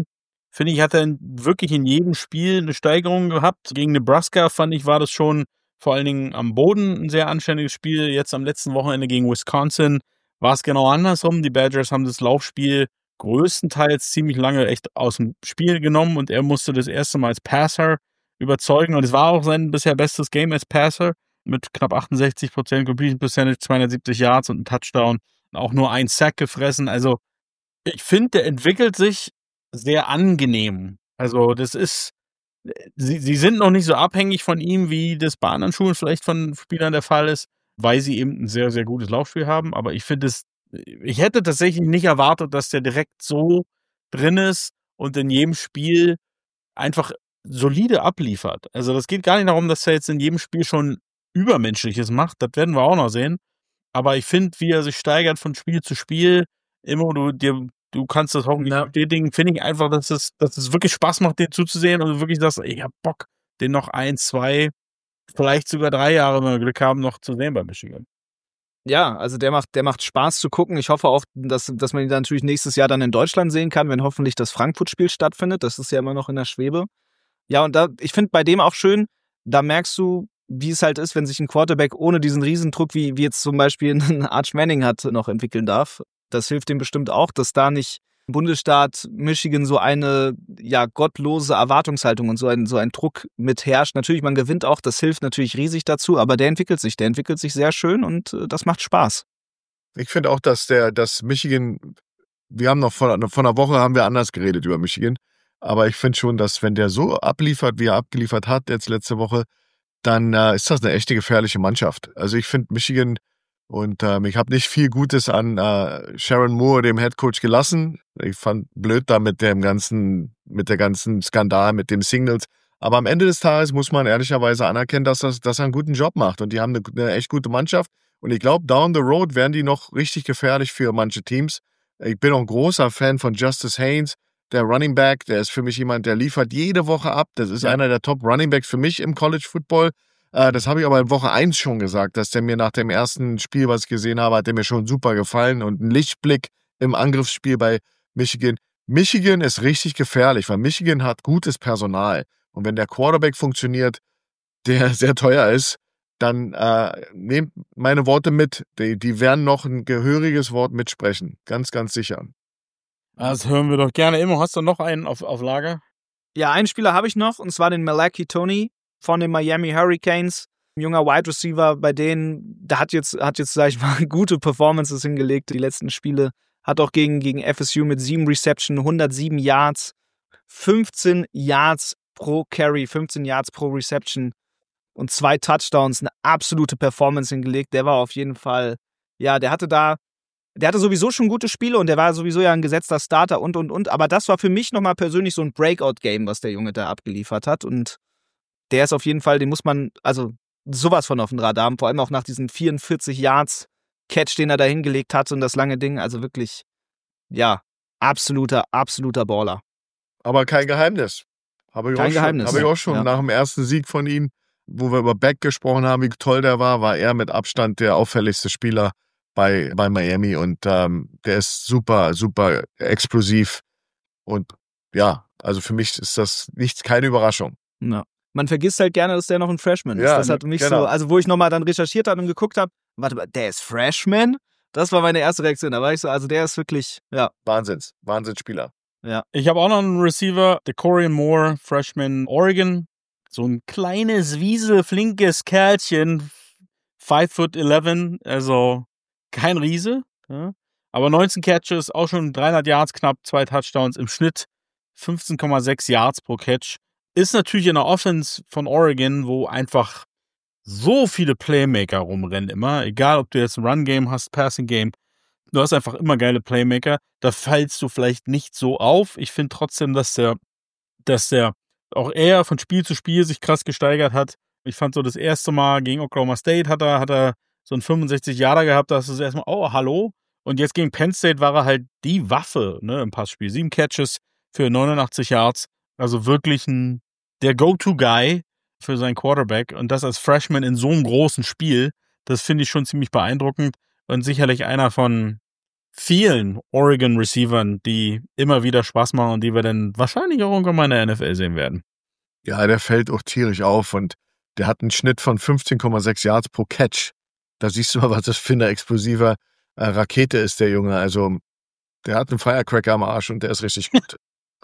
finde ich, hat er wirklich in jedem Spiel eine Steigerung gehabt. Gegen Nebraska, fand ich, war das schon vor allen Dingen am Boden ein sehr anständiges Spiel. Jetzt am letzten Wochenende gegen Wisconsin war es genau andersrum. Die Badgers haben das Laufspiel größtenteils ziemlich lange echt aus dem Spiel genommen und er musste das erste Mal als Passer überzeugen. Und es war auch sein bisher bestes Game als Passer mit knapp achtundsechzig Prozent Completion Percentage, zweihundertsiebzig Yards und ein Touchdown. Und auch nur ein Sack gefressen. Also ich finde, der entwickelt sich sehr angenehm. Also das ist, sie, sie sind noch nicht so abhängig von ihm, wie das bei anderen Schulen vielleicht von Spielern der Fall ist, weil sie eben ein sehr, sehr gutes Laufspiel haben. Aber ich finde es, ich hätte tatsächlich nicht erwartet, dass der direkt so drin ist und in jedem Spiel einfach solide abliefert. Also das geht gar nicht darum, dass er jetzt in jedem Spiel schon Übermenschliches macht. Das werden wir auch noch sehen. Aber ich finde, wie er sich steigert von Spiel zu Spiel, immer du dir, du kannst das hoffentlich bestätigen, finde ich einfach, dass es, dass es wirklich Spaß macht, den zuzusehen und wirklich das, ich hab Bock, den noch ein, zwei, vielleicht sogar drei Jahre, wenn wir Glück haben, noch zu sehen bei Michigan. Ja, also der macht, der macht Spaß zu gucken. Ich hoffe auch, dass, dass man ihn dann natürlich nächstes Jahr dann in Deutschland sehen kann, wenn hoffentlich das Frankfurt-Spiel stattfindet. Das ist ja immer noch in der Schwebe. Ja, und da, ich finde bei dem auch schön, da merkst du, wie es halt ist, wenn sich ein Quarterback ohne diesen Riesendruck, wie, wie jetzt zum Beispiel ein Arch Manning hat, noch entwickeln darf. Das hilft dem bestimmt auch, dass da nicht im Bundesstaat Michigan so eine ja gottlose Erwartungshaltung und so ein, so ein Druck mit herrscht. Natürlich, man gewinnt auch, das hilft natürlich riesig dazu, aber der entwickelt sich, der entwickelt sich sehr schön und äh, das macht Spaß. Ich finde auch, dass der, dass Michigan, wir haben noch vor, vor einer Woche haben wir anders geredet über Michigan, aber ich finde schon, dass wenn der so abliefert, wie er abgeliefert hat jetzt letzte Woche, dann äh, ist das eine echte gefährliche Mannschaft. Also ich finde Michigan und ähm, ich habe nicht viel Gutes an äh, Sharon Moore, dem Headcoach, gelassen. Ich fand blöd da mit dem ganzen, mit der ganzen Skandal, mit dem Singles. Aber am Ende des Tages muss man ehrlicherweise anerkennen, dass, das, dass er einen guten Job macht. Und die haben eine, eine echt gute Mannschaft. Und ich glaube, down the road werden die noch richtig gefährlich für manche Teams. Ich bin auch ein großer Fan von Justice Haynes, der Running Back. Der ist für mich jemand, der liefert jede Woche ab. Das ist ja einer der Top Running Backs für mich im College Football. Das habe ich aber in Woche eins schon gesagt, dass der mir nach dem ersten Spiel, was ich gesehen habe, hat der mir schon super gefallen und ein Lichtblick im Angriffsspiel bei Michigan. Michigan ist richtig gefährlich, weil Michigan hat gutes Personal. Und wenn der Quarterback funktioniert, der sehr teuer ist, dann äh, nehmt meine Worte mit. Die, die werden noch ein gehöriges Wort mitsprechen. Ganz, ganz sicher. Das hören wir doch gerne immer. Hast du noch einen auf, auf Lager? Ja, einen Spieler habe ich noch, und zwar den Malachi Toney von den Miami Hurricanes. Ein junger Wide Receiver, bei denen, der hat jetzt, hat jetzt, sag ich mal, gute Performances hingelegt, die letzten Spiele. Hat auch gegen, gegen F S U mit sieben Reception, hundertsieben Yards, fünfzehn Yards pro Carry, fünfzehn Yards pro Reception und zwei Touchdowns, eine absolute Performance hingelegt. Der war auf jeden Fall, ja, der hatte da, der hatte sowieso schon gute Spiele und der war sowieso ja ein gesetzter Starter und, und, und. Aber das war für mich nochmal persönlich so ein Breakout-Game, was der Junge da abgeliefert hat. Und der ist auf jeden Fall, den muss man, also sowas von auf dem Radar haben, vor allem auch nach diesen vierundvierzig Yards Catch, den er da hingelegt hat und das lange Ding. Also wirklich, ja, absoluter, absoluter Baller. Aber kein Geheimnis. Habe ich kein auch Geheimnis. Schon, habe ich auch schon ja. nach dem ersten Sieg von ihm, wo wir über Beck gesprochen haben, wie toll der war, war er mit Abstand der auffälligste Spieler bei, bei Miami. Und ähm, der ist super, super explosiv. Und ja, also für mich ist das nichts, keine Überraschung. Ja. Man vergisst halt gerne, dass der noch ein Freshman ist. Ja, das hat mich genau. so, also wo ich nochmal dann recherchiert habe und geguckt habe, warte mal, der ist Freshman? Das war meine erste Reaktion. Da war ich so, also der ist wirklich, ja. Wahnsinns, Wahnsinnsspieler. Ja. Ich habe auch noch einen Receiver, Decorian Moore, Freshman Oregon. So ein kleines, wiesel, flinkes Kerlchen, five foot eleven, also kein Riese. Ja. Aber neunzehn Catches, auch schon dreihundert Yards knapp, zwei Touchdowns im Schnitt, fünfzehn Komma sechs Yards pro Catch. Ist natürlich in der Offense von Oregon, wo einfach so viele Playmaker rumrennen immer. Egal, ob du jetzt ein Run-Game hast, Passing-Game. Du hast einfach immer geile Playmaker. Da fällst du vielleicht nicht so auf. Ich finde trotzdem, dass der, dass der auch eher von Spiel zu Spiel sich krass gesteigert hat. Ich fand so das erste Mal gegen Oklahoma State hat er, hat er so einen fünfundsechzig Yarder gehabt. Da hast du das erstmal, oh, hallo. Und jetzt gegen Penn State war er halt die Waffe, ne, im Passspiel. Sieben Catches für neunundachtzig Yards. Also wirklich ein, der Go-To-Guy für seinen Quarterback. Und das als Freshman in so einem großen Spiel, das finde ich schon ziemlich beeindruckend. Und sicherlich einer von, vielen Oregon-Receivern, die immer wieder Spaß machen und die wir dann wahrscheinlich auch irgendwann mal in der N F L sehen werden. Ja, der fällt auch tierisch auf und der hat einen Schnitt von fünfzehn Komma sechs Yards pro Catch. Da siehst du mal, was das für eine explosive äh, Rakete ist, der Junge. Also, der hat einen Firecracker am Arsch und der ist richtig gut.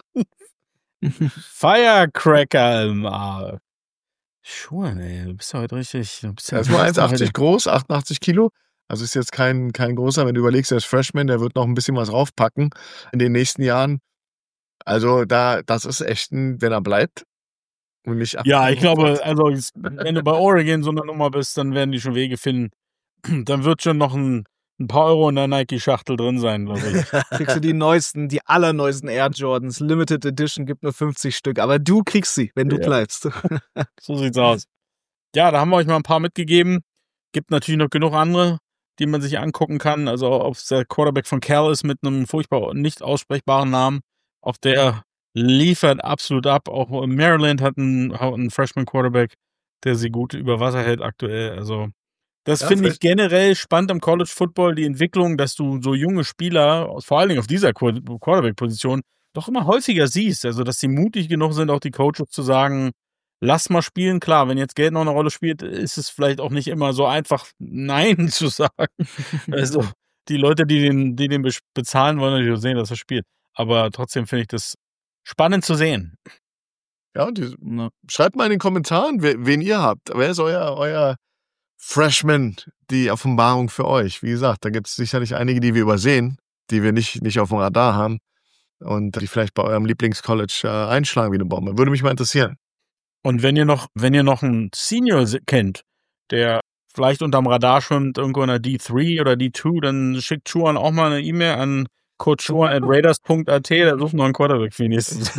Firecracker im Arsch. Schuhe, ey, du bist ja heute richtig. Du bist ja er ist nur eins Komma achtzig groß, achtundachtzig Kilo. Also ist jetzt kein, kein großer, wenn du überlegst, er ist Freshman, der wird noch ein bisschen was raufpacken in den nächsten Jahren. Also da, das ist echt ein, wenn er bleibt. Und nicht ja, ich glaube, also wenn du bei Oregon so eine Nummer bist, dann werden die schon Wege finden. Dann wird schon noch ein, ein paar Euro in der Nike-Schachtel drin sein, glaube ich. Kriegst du die neuesten, die allerneuesten Air Jordans, Limited Edition, gibt nur fünfzig Stück, aber du kriegst sie, wenn du ja. bleibst. So sieht's aus. Ja, da haben wir euch mal ein paar mitgegeben. Gibt natürlich noch genug andere, die man sich angucken kann. Also ob es der Quarterback von Cal ist mit einem furchtbar nicht aussprechbaren Namen, auch der liefert absolut ab. Auch Maryland hat einen, einen Freshman-Quarterback, der sie gut über Wasser hält aktuell. Also das ja, finde ich generell spannend am College Football, die Entwicklung, dass du so junge Spieler, vor allen Dingen auf dieser Quarterback-Position, doch immer häufiger siehst. Also dass sie mutig genug sind, auch die Coaches zu sagen, lass mal spielen. Klar, wenn jetzt Geld noch eine Rolle spielt, ist es vielleicht auch nicht immer so einfach, Nein zu sagen. Also die Leute, die den, die den bezahlen, wollen natürlich sehen, dass er spielt. Aber trotzdem finde ich das spannend zu sehen. Ja, die, na, schreibt mal in den Kommentaren, wen ihr habt. Wer ist euer, euer Freshman, die Offenbarung für euch? Wie gesagt, da gibt es sicherlich einige, die wir übersehen, die wir nicht, nicht auf dem Radar haben und die vielleicht bei eurem Lieblingscollege äh, einschlagen wie eine Bombe. Würde mich mal interessieren. Und wenn ihr noch, wenn ihr noch einen Senior kennt, der vielleicht unterm Radar schwimmt, irgendwo in der D drei oder D zwei, dann schickt Schuhan auch mal eine E-Mail an coachschuhan at raiders punkt a t, der sucht noch einen Quarterback für nächstes.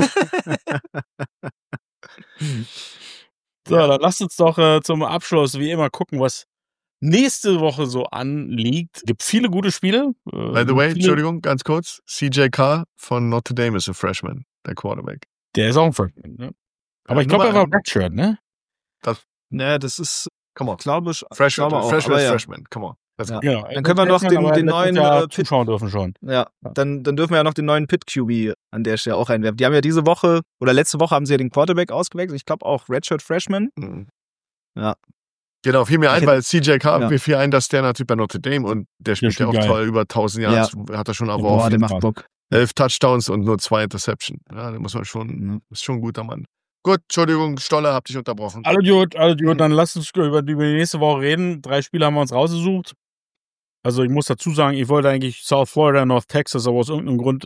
So, ja. Dann lasst uns doch äh, zum Abschluss wie immer gucken, was nächste Woche so anliegt. Gibt viele gute Spiele. Äh, By the way, Entschuldigung, ganz kurz, C J Carr von Notre Dame ist ein Freshman, der Quarterback. Der ist auch ein Freshman, ne? Aber ja, ich glaube, er war Redshirt, ne? Das, ne, das ist, come on. glaube ich, Freshman, glaube auch, Freshman, ja. Freshman, come on. Ja. Genau. Dann können wir noch den, den neuen äh, Zuschauer dürfen schon. Ja, dann, dann dürfen wir ja noch den neuen Pitt-Q B an der Stelle auch reinwerfen. Die haben ja diese Woche, oder letzte Woche haben sie ja den Quarterback ausgewechselt. Ich glaube auch Redshirt Freshman. Mhm. Ja. Genau, fiel mir ein, weil C J Carr, ja. mir fiel ein, dass der natürlich bei Notre Dame und der spielt ja auch geil. Toll, über tausend Jahre, ja. hat er schon aber auch elf Touchdowns und nur zwei Interception. Ja, da muss man schon, mhm. ist schon ein guter Mann. Gut, Entschuldigung, Stolle, hab dich unterbrochen. Alles gut, alles gut, dann lass uns über die nächste Woche reden. Drei Spiele haben wir uns rausgesucht. Also ich muss dazu sagen, ich wollte eigentlich South Florida, North Texas, aber aus irgendeinem Grund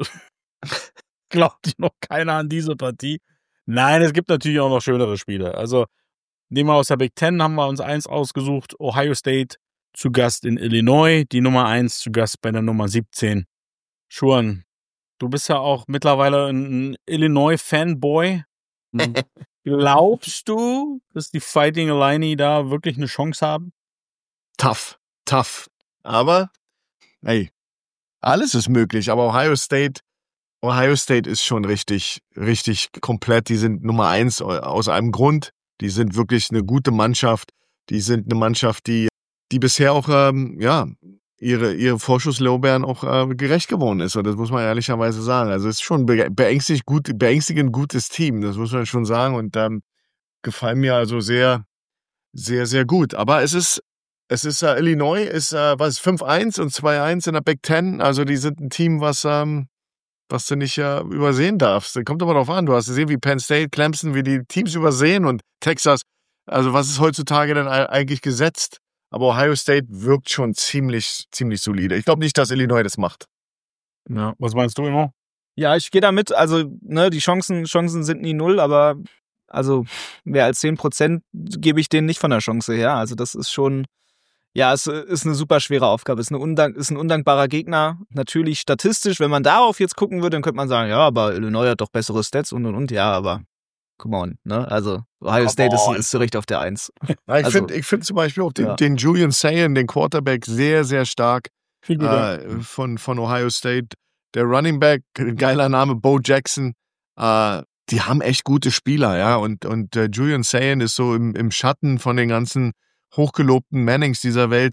glaubt noch keiner an diese Partie. Nein, es gibt natürlich auch noch schönere Spiele. Also nehmen wir aus der Big Ten, haben wir uns eins ausgesucht. Ohio State zu Gast in Illinois, die Nummer eins zu Gast bei der Nummer siebzehn. Schuhan, du bist ja auch mittlerweile ein Illinois-Fanboy. Glaubst du, dass die Fighting Illini da wirklich eine Chance haben? Tough, tough. Aber, hey, alles ist möglich. Aber Ohio State, Ohio State ist schon richtig, richtig komplett. Die sind Nummer eins aus einem Grund. Die sind wirklich eine gute Mannschaft. Die sind eine Mannschaft, die, die bisher auch, ähm, ja, ihre, ihre Vorschusslorbeeren auch äh, gerecht geworden ist. Und das muss man ehrlicherweise sagen. Also es ist schon beängstigend, gut, beängstigend gutes Team. Das muss man schon sagen. Und ähm, gefallen mir also sehr, sehr, sehr gut. Aber es ist, Es ist, äh, Illinois ist, äh, was, fünf eins und zwei eins in der Big Ten. Also die sind ein Team, was, ähm, was du nicht äh, übersehen darfst. Kommt aber darauf an. Du hast gesehen, wie Penn State, Clemson, wie die Teams übersehen und Texas. Also was ist heutzutage denn eigentlich gesetzt? Aber Ohio State wirkt schon ziemlich, ziemlich solide. Ich glaube nicht, dass Illinois das macht. Ja, was meinst du immer? Ja, ich gehe damit. Also, ne, die Chancen, Chancen sind nie null, aber also mehr als zehn Prozent gebe ich denen nicht von der Chance her. Also das ist schon... Ja, es ist eine super schwere Aufgabe. Es ist, eine undank- ist ein undankbarer Gegner. Natürlich statistisch, wenn man darauf jetzt gucken würde, dann könnte man sagen, ja, aber Illinois hat doch bessere Stats und und und. Ja, aber come on, ne? Also Ohio State ist, ist direkt auf der Eins. Ja, ich also, finde ich find zum Beispiel auch den, ja. den Julian Sayin, den Quarterback, sehr, sehr stark äh, von, von Ohio State. Der Running Back, geiler Name, Bo Jackson. Äh, die haben echt gute Spieler, ja. Und, und äh, Julian Sayin ist so im, im Schatten von den ganzen hochgelobten Mannings dieser Welt,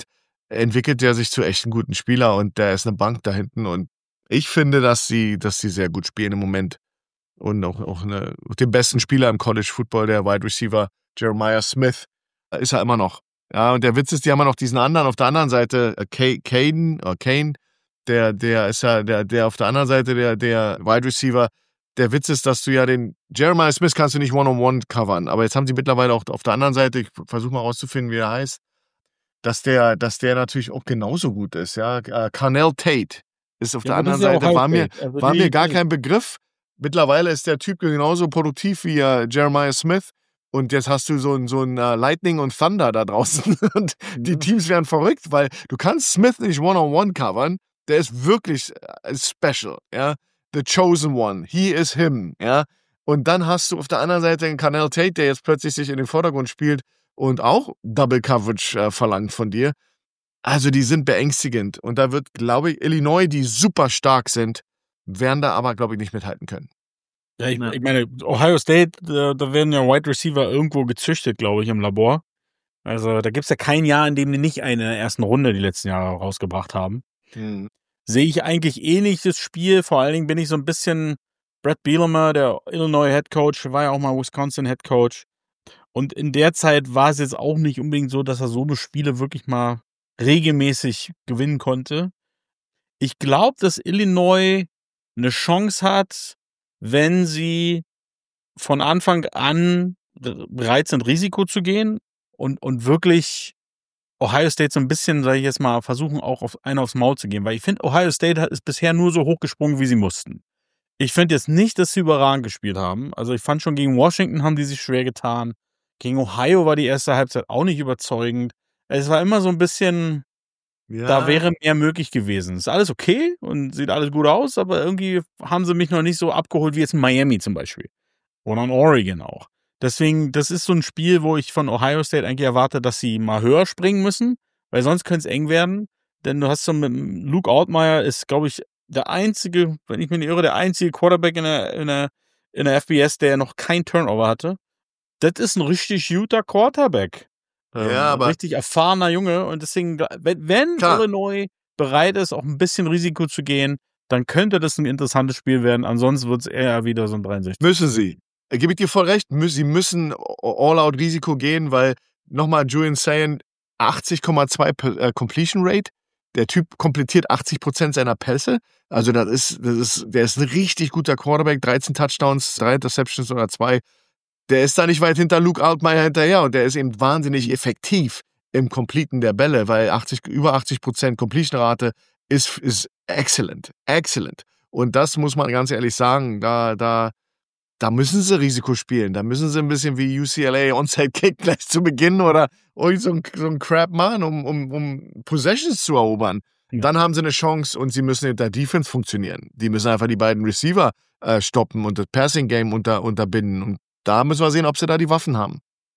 entwickelt der sich zu echt einem guten Spieler und der ist eine Bank da hinten und ich finde, dass sie, dass sie sehr gut spielen im Moment und auch, auch eine, den besten Spieler im College Football, der Wide Receiver Jeremiah Smith, ist er immer noch. Ja, und der Witz ist, die haben ja noch diesen anderen auf der anderen Seite, Caden, oder Kane, der, der ist ja, der, der auf der anderen Seite, der, der Wide Receiver. Der Witz ist, dass du ja den Jeremiah Smith kannst du nicht One-on-One covern, aber jetzt haben sie mittlerweile auch auf der anderen Seite, ich versuche mal rauszufinden, wie er heißt, dass der, dass der natürlich auch genauso gut ist, ja. Carnell Tate ist auf ja, der anderen Seite, ja war mir, also war mir gar kein Begriff. Mittlerweile ist der Typ genauso produktiv wie uh, Jeremiah Smith. Und jetzt hast du so ein, so ein uh, Lightning und Thunder da draußen. Und mhm. die Teams werden verrückt, weil du kannst Smith nicht One-on-One covern. Der ist wirklich uh, special, ja. The chosen one. He is him, ja. Und dann hast du auf der anderen Seite einen Carnell Tate, der jetzt plötzlich sich in den Vordergrund spielt und auch Double Coverage uh, verlangt von dir. Also die sind beängstigend. Und da wird, glaube ich, Illinois, die super stark sind, werden da aber, glaube ich, nicht mithalten können. Ja, ich, ich meine, Ohio State, da, da werden ja Wide Receiver irgendwo gezüchtet, glaube ich, im Labor. Also da gibt es ja kein Jahr, in dem die nicht eine in der ersten Runde die letzten Jahre rausgebracht haben. Hm. Sehe ich eigentlich ähnlich das Spiel. Vor allen Dingen bin ich so ein bisschen Brett Bielema, der Illinois Head Coach, war ja auch mal Wisconsin Head Coach. Und in der Zeit war es jetzt auch nicht unbedingt so, dass er so eine Spiele wirklich mal regelmäßig gewinnen konnte. Ich glaube, dass Illinois eine Chance hat, wenn sie von Anfang an bereit sind, Risiko zu gehen und, und wirklich Ohio State so ein bisschen, sage ich jetzt mal, versuchen auch auf einen aufs Maul zu gehen. Weil ich finde, Ohio State ist bisher nur so hochgesprungen, wie sie mussten. Ich finde jetzt nicht, dass sie überragend gespielt haben. Also ich fand schon, gegen Washington haben die sich schwer getan. Gegen Ohio war die erste Halbzeit auch nicht überzeugend. Es war immer so ein bisschen, ja. Da wäre mehr möglich gewesen. Ist alles okay und sieht alles gut aus, aber irgendwie haben sie mich noch nicht so abgeholt wie jetzt in Miami zum Beispiel. Oder in Oregon auch. Deswegen, das ist so ein Spiel, wo ich von Ohio State eigentlich erwarte, dass sie mal höher springen müssen, weil sonst könnte es eng werden. Denn du hast so mit Luke Altmaier ist, glaube ich, der einzige, wenn ich mich nicht irre, der einzige Quarterback in der, in der, in der F B S, der noch kein Turnover hatte. Das ist ein richtig guter Quarterback. Ja, ähm, aber richtig erfahrener Junge. Und deswegen, wenn, wenn Illinois bereit ist, auch ein bisschen Risiko zu gehen, dann könnte das ein interessantes Spiel werden. Ansonsten wird es eher wieder so ein dreiundsechzig. Müssen sie. Gebe ich dir voll recht. Sie müssen All-Out-Risiko gehen, weil nochmal Julian Sayin achtzig Komma zwei Completion Rate. Der Typ komplettiert achtzig Prozent seiner Pässe. Also das ist, das ist, der ist ein richtig guter Quarterback. dreizehn Touchdowns, drei Interceptions oder zwei. Der ist da nicht weit hinter Luke Altmaier hinterher und der ist eben wahnsinnig effektiv im Completen der Bälle, weil achtzig, über achtzig Prozent Completion-Rate ist, ist excellent. Excellent. Und das muss man ganz ehrlich sagen, da, da, da müssen sie Risiko spielen. Da müssen sie ein bisschen wie U C L A Onside-Kick gleich zu Beginn oder irgend so ein, so ein Crap machen, um, um, um Possessions zu erobern. Ja. Dann haben sie eine Chance und sie müssen in der Defense funktionieren. Die müssen einfach die beiden Receiver äh, stoppen und das Passing-Game unter, unterbinden. Und da müssen wir sehen, ob sie da die Waffen haben.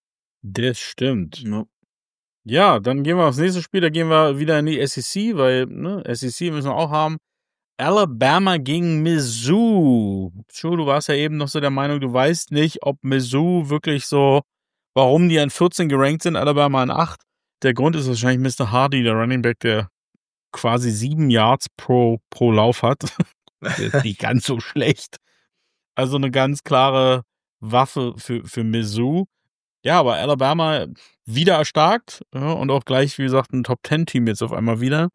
Das stimmt. Ja. Ja, dann gehen wir aufs nächste Spiel. Da gehen wir wieder in die S E C, weil ne, S E C müssen wir auch haben. Alabama gegen Mizzou. Schuh, du warst ja eben noch so der Meinung, du weißt nicht, ob Mizzou wirklich so, warum die an vierzehn gerankt sind, Alabama an acht. Der Grund ist wahrscheinlich Mister Hardy, der Running Back, der quasi sieben Yards pro, pro Lauf hat. Das ist nicht ganz so schlecht. Also eine ganz klare Waffe für, für Mizzou. Ja, aber Alabama wieder erstarkt, ja, und auch gleich, wie gesagt, ein Top-Ten-Team jetzt auf einmal wieder.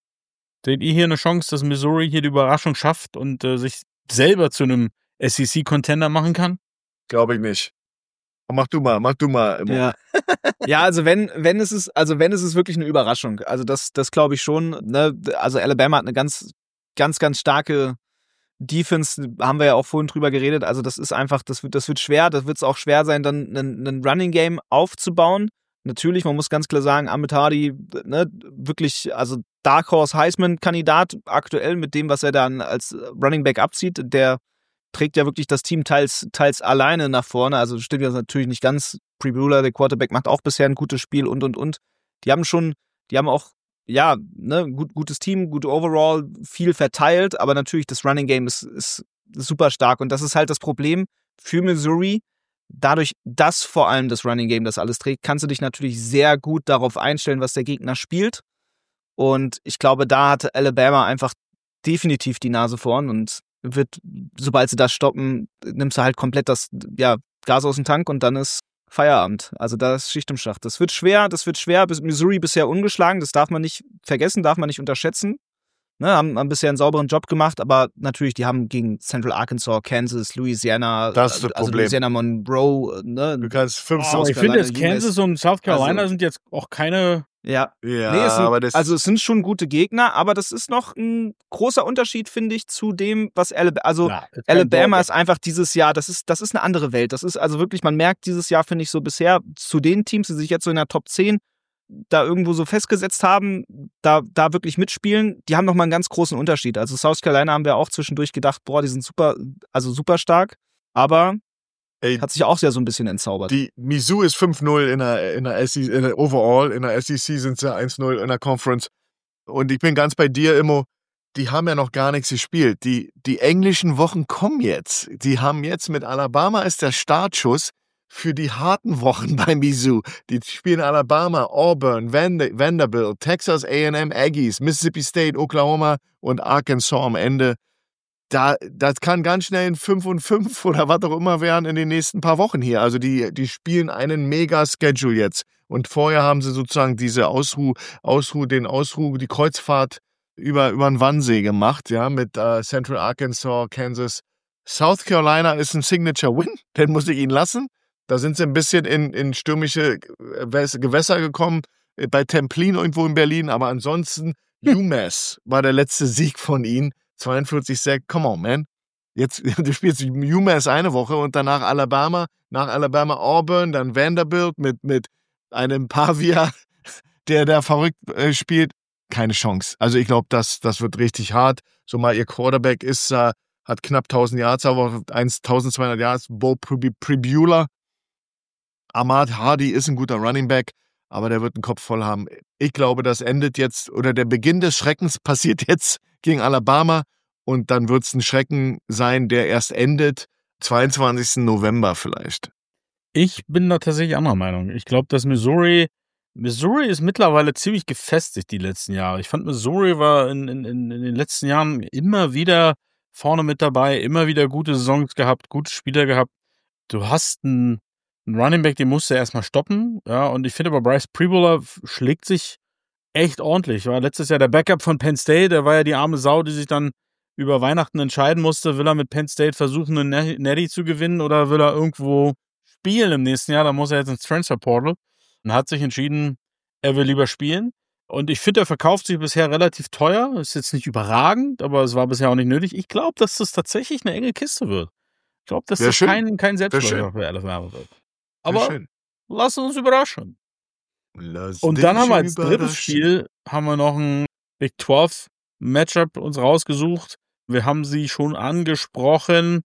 Seht ihr hier eine Chance, dass Missouri hier die Überraschung schafft und äh, sich selber zu einem S E C-Contender machen kann? Glaube ich nicht. Mach du mal, mach du mal. Ja, ja, also wenn, wenn es ist, also wenn es ist wirklich eine Überraschung. Also das, das glaube ich schon. Ne? Also Alabama hat eine ganz, ganz, ganz starke Defense, haben wir ja auch vorhin drüber geredet. Also das ist einfach, das wird, das wird schwer. Das wird es auch schwer sein, dann ein, ein Running Game aufzubauen. Natürlich, man muss ganz klar sagen, Ahmed Hardy, ne, wirklich, also Dark Horse Heisman-Kandidat aktuell mit dem, was er dann als Running Back abzieht, der trägt ja wirklich das Team teils, teils alleine nach vorne. Also stimmt das natürlich nicht ganz. Pribula, der Quarterback, macht auch bisher ein gutes Spiel und, und, und. Die haben schon, die haben auch, ja, ne, gut, gutes Team, gut overall, viel verteilt, aber natürlich das Running Game ist, ist super stark und das ist halt das Problem für Missouri. Dadurch, dass vor allem das Running Game das alles trägt, kannst du dich natürlich sehr gut darauf einstellen, was der Gegner spielt. Und ich glaube, da hatte Alabama einfach definitiv die Nase vorn und wird, sobald sie das stoppen, nimmst du halt komplett das ja, Gas aus dem Tank und dann ist Feierabend. Also da ist Schicht im Schacht. Das wird schwer, das wird schwer. Missouri bisher ungeschlagen, das darf man nicht vergessen, darf man nicht unterschätzen. Ne, haben, haben bisher einen sauberen Job gemacht, aber natürlich, die haben gegen Central Arkansas, Kansas, Louisiana, das ist das also Problem. Louisiana Monroe, ne? Du kannst fünf oh, Ich finde jetzt Kansas und South Carolina also, sind jetzt auch keine. Ja, ja nee, es sind, aber das also es sind schon gute Gegner, aber das ist noch ein großer Unterschied, finde ich, zu dem, was Alabama, also Klar, Alabama ist einfach dieses Jahr, das ist, das ist eine andere Welt. Das ist also wirklich, man merkt dieses Jahr, finde ich, so bisher zu den Teams, die sich jetzt so in der Top zehn da irgendwo so festgesetzt haben, da, da wirklich mitspielen, die haben nochmal einen ganz großen Unterschied. Also South Carolina haben wir auch zwischendurch gedacht, boah, die sind super, also super stark, aber Ey, hat sich auch sehr so ein bisschen entzaubert. Die Mizzou ist fünf null in der, in der S E C, in der Overall, in der S E C sind sie eins null in der Conference. Und ich bin ganz bei dir, Immo, die haben ja noch gar nichts gespielt. Die, die englischen Wochen kommen jetzt. Die haben jetzt mit Alabama ist der Startschuss für die harten Wochen bei Mizzou. Die spielen Alabama, Auburn, Vand- Vanderbilt, Texas A and M Aggies, Mississippi State, Oklahoma und Arkansas am Ende. Da, das kann ganz schnell ein fünf und fünf oder was auch immer werden in den nächsten paar Wochen hier. Also die, die spielen einen Mega-Schedule jetzt. Und vorher haben sie sozusagen diese Ausruh, Ausruh, den Ausruh, die Kreuzfahrt über, über den Wannsee gemacht, ja, mit äh, Central Arkansas, Kansas. South Carolina ist ein Signature-Win, den muss ich ihnen lassen. Da sind sie ein bisschen in, in stürmische Gewässer gekommen, bei Templin irgendwo in Berlin. Aber ansonsten, UMass war der letzte Sieg von ihnen. zweiundvierzig sechs, come on, man. Jetzt, du spielst UMass eine Woche und danach Alabama, nach Alabama Auburn, dann Vanderbilt mit, mit einem Pavia, der da verrückt äh, spielt. Keine Chance. Also ich glaube, das, das wird richtig hart. So mal ihr Quarterback ist, äh, hat knapp tausend Yards, aber eintausendzweihundert Yards, Bo Pribula. Ahmad Hardy ist ein guter Running Back, aber der wird einen Kopf voll haben. Ich glaube, das endet jetzt, oder der Beginn des Schreckens passiert jetzt gegen Alabama und dann wird es ein Schrecken sein, der erst endet, zweiundzwanzigsten November vielleicht. Ich bin da tatsächlich anderer Meinung. Ich glaube, dass Missouri, Missouri ist mittlerweile ziemlich gefestigt die letzten Jahre. Ich fand, Missouri war in, in, in den letzten Jahren immer wieder vorne mit dabei, immer wieder gute Saisons gehabt, gute Spieler gehabt. Du hast einen Ein Running Back, den musst du erstmal stoppen. Ja, und ich finde aber, Bryce Pribula schlägt sich echt ordentlich. War letztes Jahr der Backup von Penn State. Der war ja die arme Sau, die sich dann über Weihnachten entscheiden musste. Will er mit Penn State versuchen, einen Natty zu gewinnen oder will er irgendwo spielen im nächsten Jahr? Da muss er jetzt ins Transfer Portal. Und hat sich entschieden, er will lieber spielen. Und ich finde, er verkauft sich bisher relativ teuer. Ist jetzt nicht überragend, aber es war bisher auch nicht nötig. Ich glaube, dass das tatsächlich eine enge Kiste wird. Ich glaube, dass das kein, kein Selbstläufer für Alabama wird. Aber lass uns überraschen. Lass und dann haben wir als drittes Spiel haben wir noch ein Big zwölf Matchup uns rausgesucht. Wir haben sie schon angesprochen.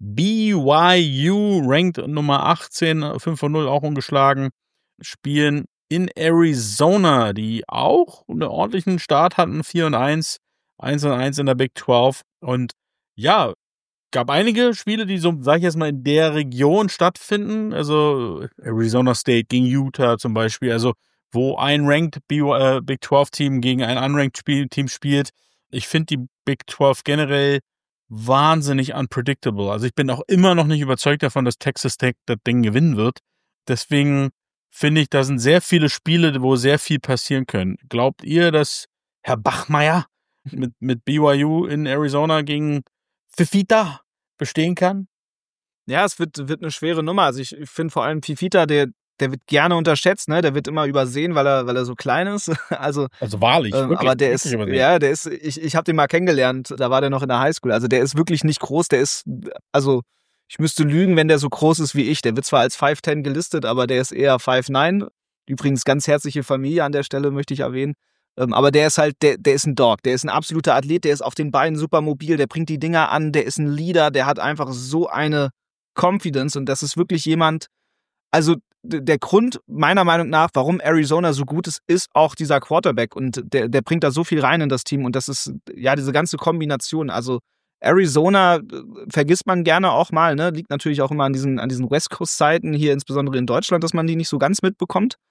B Y U ranked Nummer achtzehn, fünf von null auch ungeschlagen, spielen in Arizona, die auch einen ordentlichen Start hatten, vier und eins, eins und eins in der Big zwölf. Und ja, gab einige Spiele, die so, sag ich jetzt mal, in der Region stattfinden. Also Arizona State gegen Utah zum Beispiel. Also wo ein Ranked B- äh, Big zwölf Team gegen ein Unranked Spiel- Team spielt. Ich finde die Big zwölf generell wahnsinnig unpredictable. Also ich bin auch immer noch nicht überzeugt davon, dass Texas Tech das Ding gewinnen wird. Deswegen finde ich, da sind sehr viele Spiele, wo sehr viel passieren können. Glaubt ihr, dass Herr Bachmeier mit, mit B Y U in Arizona gegen Fifita bestehen kann? Ja, es wird, wird eine schwere Nummer. Also ich finde vor allem Fifita, der, der wird gerne unterschätzt, ne? Der wird immer übersehen, weil er, weil er so klein ist. Also, also wahrlich, ähm, wirklich, aber der ist, übersehen. ja, der ist, ich, ich habe den mal kennengelernt, da war der noch in der Highschool. Also der ist wirklich nicht groß, der ist, also ich müsste lügen, wenn der so groß ist wie ich. Der wird zwar als fünf zehn gelistet, aber der ist eher fünf neun. Übrigens ganz herzliche Familie an der Stelle, möchte ich erwähnen. Ähm, aber der ist halt, der, der ist ein Dog, der ist ein absoluter Athlet, der ist auf den Beinen super mobil, der bringt die Dinger an, der ist ein Leader, der hat einfach so eine Confidence und das ist wirklich jemand, also der Grund meiner Meinung nach, warum Arizona so gut ist, ist auch dieser Quarterback und der, der bringt da so viel rein in das Team und das ist, ja, diese ganze Kombination, also Arizona vergisst man gerne auch mal, ne, liegt natürlich auch immer an diesen, an diesen West Coast Seiten, hier insbesondere in Deutschland, dass man die nicht so ganz mitbekommt.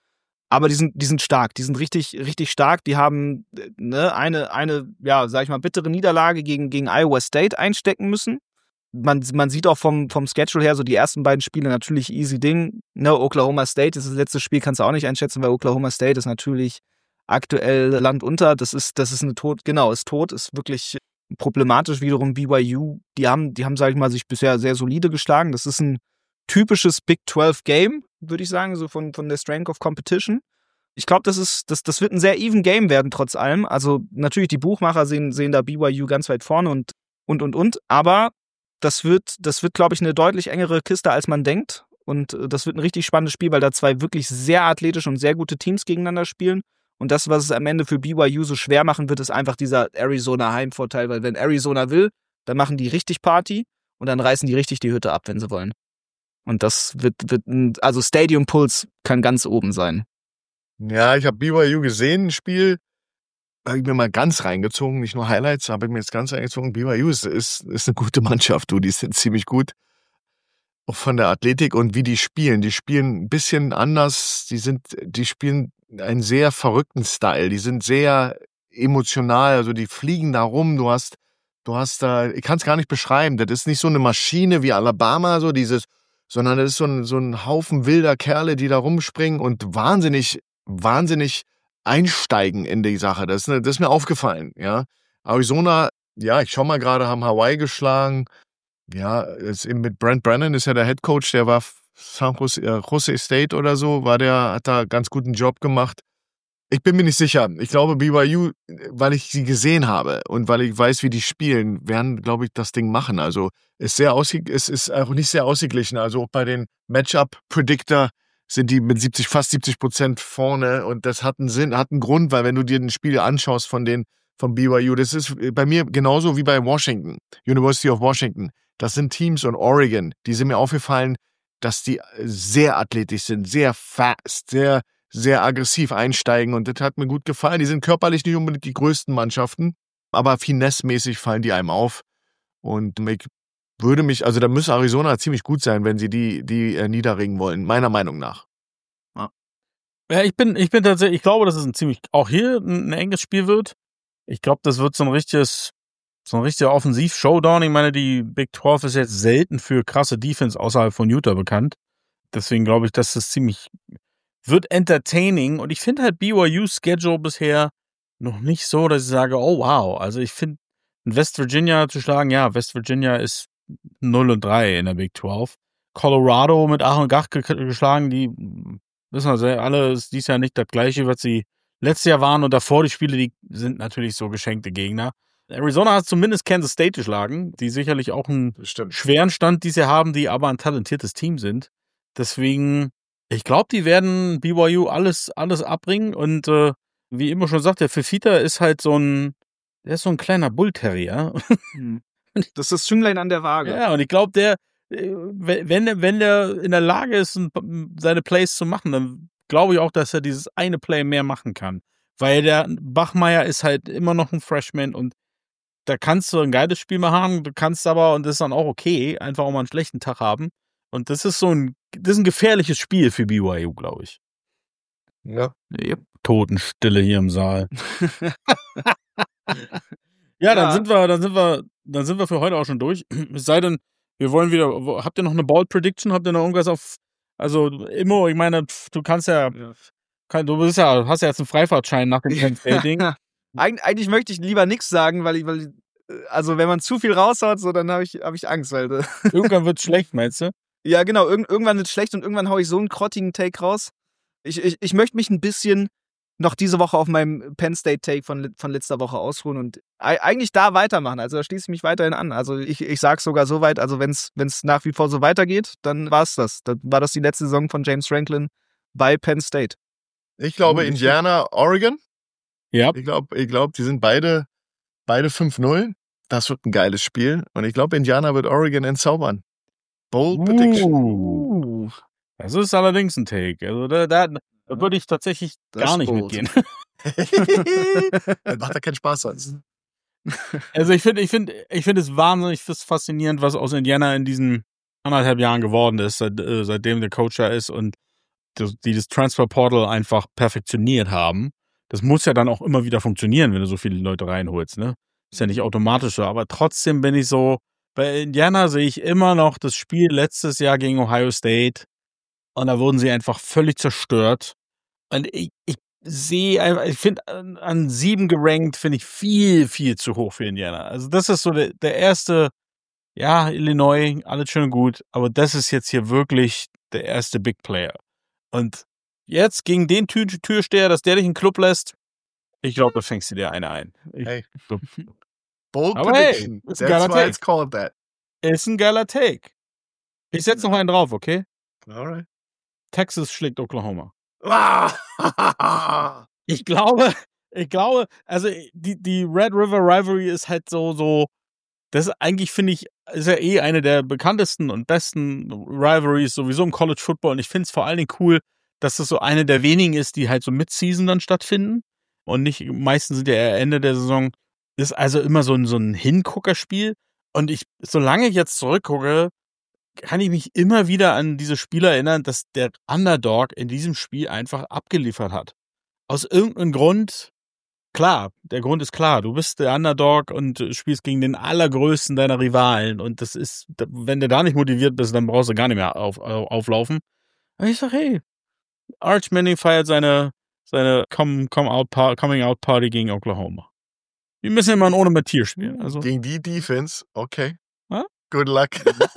Aber die sind, die sind stark, die sind richtig, richtig stark. Die haben ne, eine, eine, ja, sag ich mal, bittere Niederlage gegen, gegen Iowa State einstecken müssen. Man, man sieht auch vom, vom Schedule her so die ersten beiden Spiele natürlich easy Ding. Ne, Oklahoma State ist das letzte Spiel, kannst du auch nicht einschätzen, weil Oklahoma State ist natürlich aktuell Land unter. Das ist, das ist eine Tod, genau, ist tot, ist wirklich problematisch. Wiederum B Y U, die haben, die haben, sag ich mal, sich bisher sehr solide geschlagen. Das ist ein typisches Big zwölf Game, würde ich sagen, so von, von der Strength of Competition. Ich glaube, das ist, das, das wird ein sehr even Game werden, trotz allem. Also, natürlich, die Buchmacher sehen, sehen da B Y U ganz weit vorne und, und, und, und. Aber das wird, das wird, glaube ich, eine deutlich engere Kiste, als man denkt. Und das wird ein richtig spannendes Spiel, weil da zwei wirklich sehr athletische und sehr gute Teams gegeneinander spielen. Und das, was es am Ende für B Y U so schwer machen wird, ist einfach dieser Arizona-Heimvorteil. Weil wenn Arizona will, dann machen die richtig Party und dann reißen die richtig die Hütte ab, wenn sie wollen. Und das wird, wird ein, also Stadium Pulse kann ganz oben sein. Ja, ich habe B Y U gesehen, ein Spiel, habe ich mir mal ganz reingezogen, nicht nur Highlights, habe ich mir jetzt ganz reingezogen. B Y U ist, ist, ist eine gute Mannschaft, du, die sind ziemlich gut. Auch von der Athletik und wie die spielen. Die spielen ein bisschen anders, die sind, die spielen einen sehr verrückten Style, die sind sehr emotional, also die fliegen da rum, du hast, du hast da, ich kann es gar nicht beschreiben, das ist nicht so eine Maschine wie Alabama, so dieses, sondern das ist so ein, so ein Haufen wilder Kerle, die da rumspringen und wahnsinnig, wahnsinnig einsteigen in die Sache. Das ist, das ist mir aufgefallen, ja. Arizona, ja, ich schau mal gerade, haben Hawaii geschlagen. Ja, ist eben mit Brent Brennan ist ja der Head Coach, der war San Jose, äh, Jose State oder so, war der, hat da ganz guten Job gemacht. Ich bin mir nicht sicher. Ich glaube, B Y U, weil ich sie gesehen habe und weil ich weiß, wie die spielen, werden, glaube ich, das Ding machen. Also ist sehr ausge- es ist auch nicht sehr ausgeglichen. Also auch bei den Matchup-Predictor sind die mit siebzig, fast siebzig Prozent vorne und das hat einen Sinn, hat einen Grund, weil wenn du dir ein Spiel anschaust von den von B Y U, das ist bei mir genauso wie bei Washington, University of Washington. Das sind Teams und Oregon, die sind mir aufgefallen, dass die sehr athletisch sind, sehr fast, sehr, sehr aggressiv einsteigen und das hat mir gut gefallen. Die sind körperlich nicht unbedingt die größten Mannschaften, aber finesse-mäßig fallen die einem auf und ich würde mich, also da müsste Arizona ziemlich gut sein, wenn sie die, die äh, niederringen wollen, meiner Meinung nach. Ja, ja ich bin, ich bin tatsächlich, ich glaube, dass es ein ziemlich, auch hier ein, ein enges Spiel wird. Ich glaube, das wird so ein richtiges, so ein richtiger Offensiv-Showdown. Ich meine, die Big zwölf ist jetzt selten für krasse Defense außerhalb von Utah bekannt. Deswegen glaube ich, dass das ziemlich, wird entertaining. Und ich finde halt B Y U's Schedule bisher noch nicht so, dass ich sage, oh wow. Also ich finde, West Virginia zu schlagen, ja, West Virginia ist null und drei in der Big zwölf. Colorado mit Ach und Gach geschlagen, die wissen wir alle, ist dies Jahr nicht das gleiche, was sie letztes Jahr waren und davor die Spiele, die sind natürlich so geschenkte Gegner. Arizona hat zumindest Kansas State geschlagen, die sicherlich auch einen Bestimmt. schweren Stand dieses Jahr haben, die aber ein talentiertes Team sind. Deswegen, ich glaube, die werden B Y U alles, alles abbringen und äh, wie immer schon sagt, der Fifita ist halt so ein, der ist so ein kleiner Bullterrier. Das ist das Zünglein an der Waage. Ja, und ich glaube, der, wenn, wenn der in der Lage ist, seine Plays zu machen, dann glaube ich auch, dass er dieses eine Play mehr machen kann. Weil der Bachmeier ist halt immer noch ein Freshman und da kannst du ein geiles Spiel mal haben, du kannst aber, und das ist dann auch okay, einfach auch mal einen schlechten Tag haben. Und das ist so ein, das ist ein gefährliches Spiel für B Y U, glaube ich. Ja. Yep. Totenstille hier im Saal. Ja, dann ja. sind wir, dann sind wir, dann sind wir für heute auch schon durch. Es sei denn, wir wollen wieder, habt ihr noch eine Ball Prediction? Habt ihr noch irgendwas auf, also Immo, ich meine, du kannst ja, ja. Kann, du bist ja, hast ja jetzt einen Freifahrtschein nach dem Penn State-Ding. Eig eigentlich möchte ich lieber nichts sagen, weil ich, weil, also wenn man zu viel raushaut, so, dann habe ich, hab ich Angst, weil irgendwann wird's schlecht, meinst du? Ja, genau, irg irgendwann wird's schlecht und irgendwann hau ich so einen grottigen Take raus. Ich, ich, ich möchte mich ein bisschen noch diese Woche auf meinem Penn State Take von, von letzter Woche ausruhen und eigentlich da weitermachen. Also da schließe ich mich weiterhin an. Also ich, ich sage sogar so weit, also wenn es nach wie vor so weitergeht, dann war es das. Dann war das die letzte Saison von James Franklin bei Penn State. Ich glaube oh, Indiana, Oregon. Ja. Ich glaube, ich glaub, die sind beide, beide fünf null. Das wird ein geiles Spiel. Und ich glaube, Indiana wird Oregon entzaubern. Bold Prediction. Uh, das ist allerdings ein Take. Also da, da, da würde ich tatsächlich das gar nicht bold. mitgehen. Das macht ja keinen Spaß sonst. Also ich finde ich finde, ich finde es wahnsinnig faszinierend, was aus Indiana in diesen anderthalb Jahren geworden ist, seit, äh, seitdem der Coach da ist. Und die das Transfer Portal einfach perfektioniert haben. Das muss ja dann auch immer wieder funktionieren, wenn du so viele Leute reinholst, ne? Ist ja nicht automatisch so, aber trotzdem bin ich so, bei Indiana sehe ich immer noch das Spiel letztes Jahr gegen Ohio State und da wurden sie einfach völlig zerstört. Und ich, ich sehe einfach, ich finde, an, an sieben gerankt finde ich viel, viel zu hoch für Indiana. Also das ist so der, der erste, ja, Illinois, alles schön und gut, aber das ist jetzt hier wirklich der erste Big Player. Und jetzt gegen den Tür Türsteher, dass der dich in den Club lässt, ich glaube, da fängst du dir eine ein. Ich, Hey. so. Bold Aber prediction. Hey, ist ein That's geiler why Take. it's called that. Ist ein geiler Take. Ich setze noch einen drauf, okay? Alright. Texas schlägt Oklahoma. Ah! Ich glaube, ich glaube, also die, die Red River Rivalry ist halt so, so, das ist eigentlich, finde ich, ist ja eh eine der bekanntesten und besten Rivalries sowieso im College Football. Und ich finde es vor allen Dingen cool, dass das so eine der wenigen ist, die halt so Mid-Season dann stattfinden. Und nicht, meistens sind ja eher Ende der Saison. Ist also immer so ein, so ein Hinguckerspiel. Und ich, solange ich jetzt zurückgucke, kann ich mich immer wieder an diese Spiele erinnern, dass der Underdog in diesem Spiel einfach abgeliefert hat. Aus irgendeinem Grund, klar, der Grund ist klar, du bist der Underdog und spielst gegen den allergrößten deiner Rivalen und das ist, wenn du da nicht motiviert bist, dann brauchst du gar nicht mehr auf, auflaufen. Und ich sag, hey, Arch Manning feiert seine, seine Coming-out-Party gegen Oklahoma. Wir müssen ja mal ohne Matthias spielen. Also. Gegen die Defense, okay. Huh? Good luck.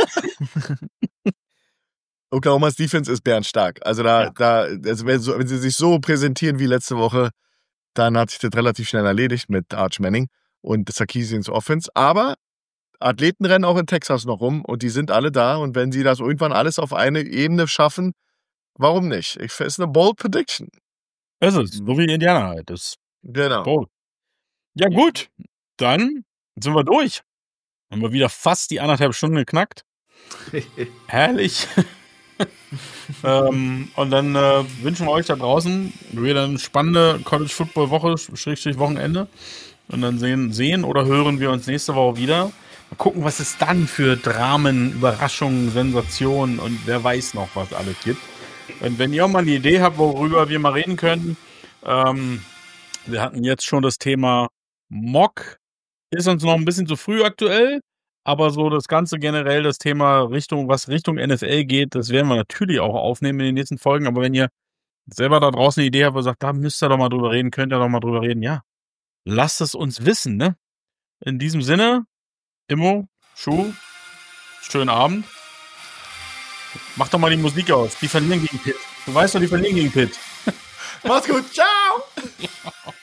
Oklahomas Defense ist bärenstark. Also da, ja. da, also wenn, so, wenn sie sich so präsentieren wie letzte Woche, dann hat sich das relativ schnell erledigt mit Arch Manning und Sarkisians Offense. Aber Athleten rennen auch in Texas noch rum und die sind alle da. Und wenn sie das irgendwann alles auf eine Ebene schaffen, warum nicht? Ich finde es eine bold prediction. Es ist so wie Indiana halt. Das genau. Bold. Ja gut, dann sind wir durch. Haben wir wieder fast die anderthalb Stunden geknackt. Herrlich. ähm, und dann äh, wünschen wir euch da draußen wieder eine spannende College-Football-Woche, Schrägstrich Wochenende. Und dann sehen, sehen oder hören wir uns nächste Woche wieder. Mal gucken, was es dann für Dramen, Überraschungen, Sensationen und wer weiß noch, was alles gibt. Und wenn ihr auch mal eine Idee habt, worüber wir mal reden können, ähm, wir hatten jetzt schon das Thema Mock. Ist uns noch ein bisschen zu früh aktuell. Aber so das Ganze generell, das Thema Richtung, was Richtung N F L geht, das werden wir natürlich auch aufnehmen in den nächsten Folgen. Aber wenn ihr selber da draußen eine Idee habt, wo ihr sagt, da müsst ihr doch mal drüber reden, könnt ihr doch mal drüber reden, ja. Lasst es uns wissen, ne? In diesem Sinne, Immo, Schuh, schönen Abend. Mach doch mal die Musik aus. Die verlieren gegen Pitt. Du weißt doch, die verlieren gegen Pitt. Mach's gut, ciao!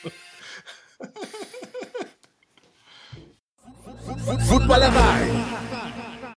Footballerei.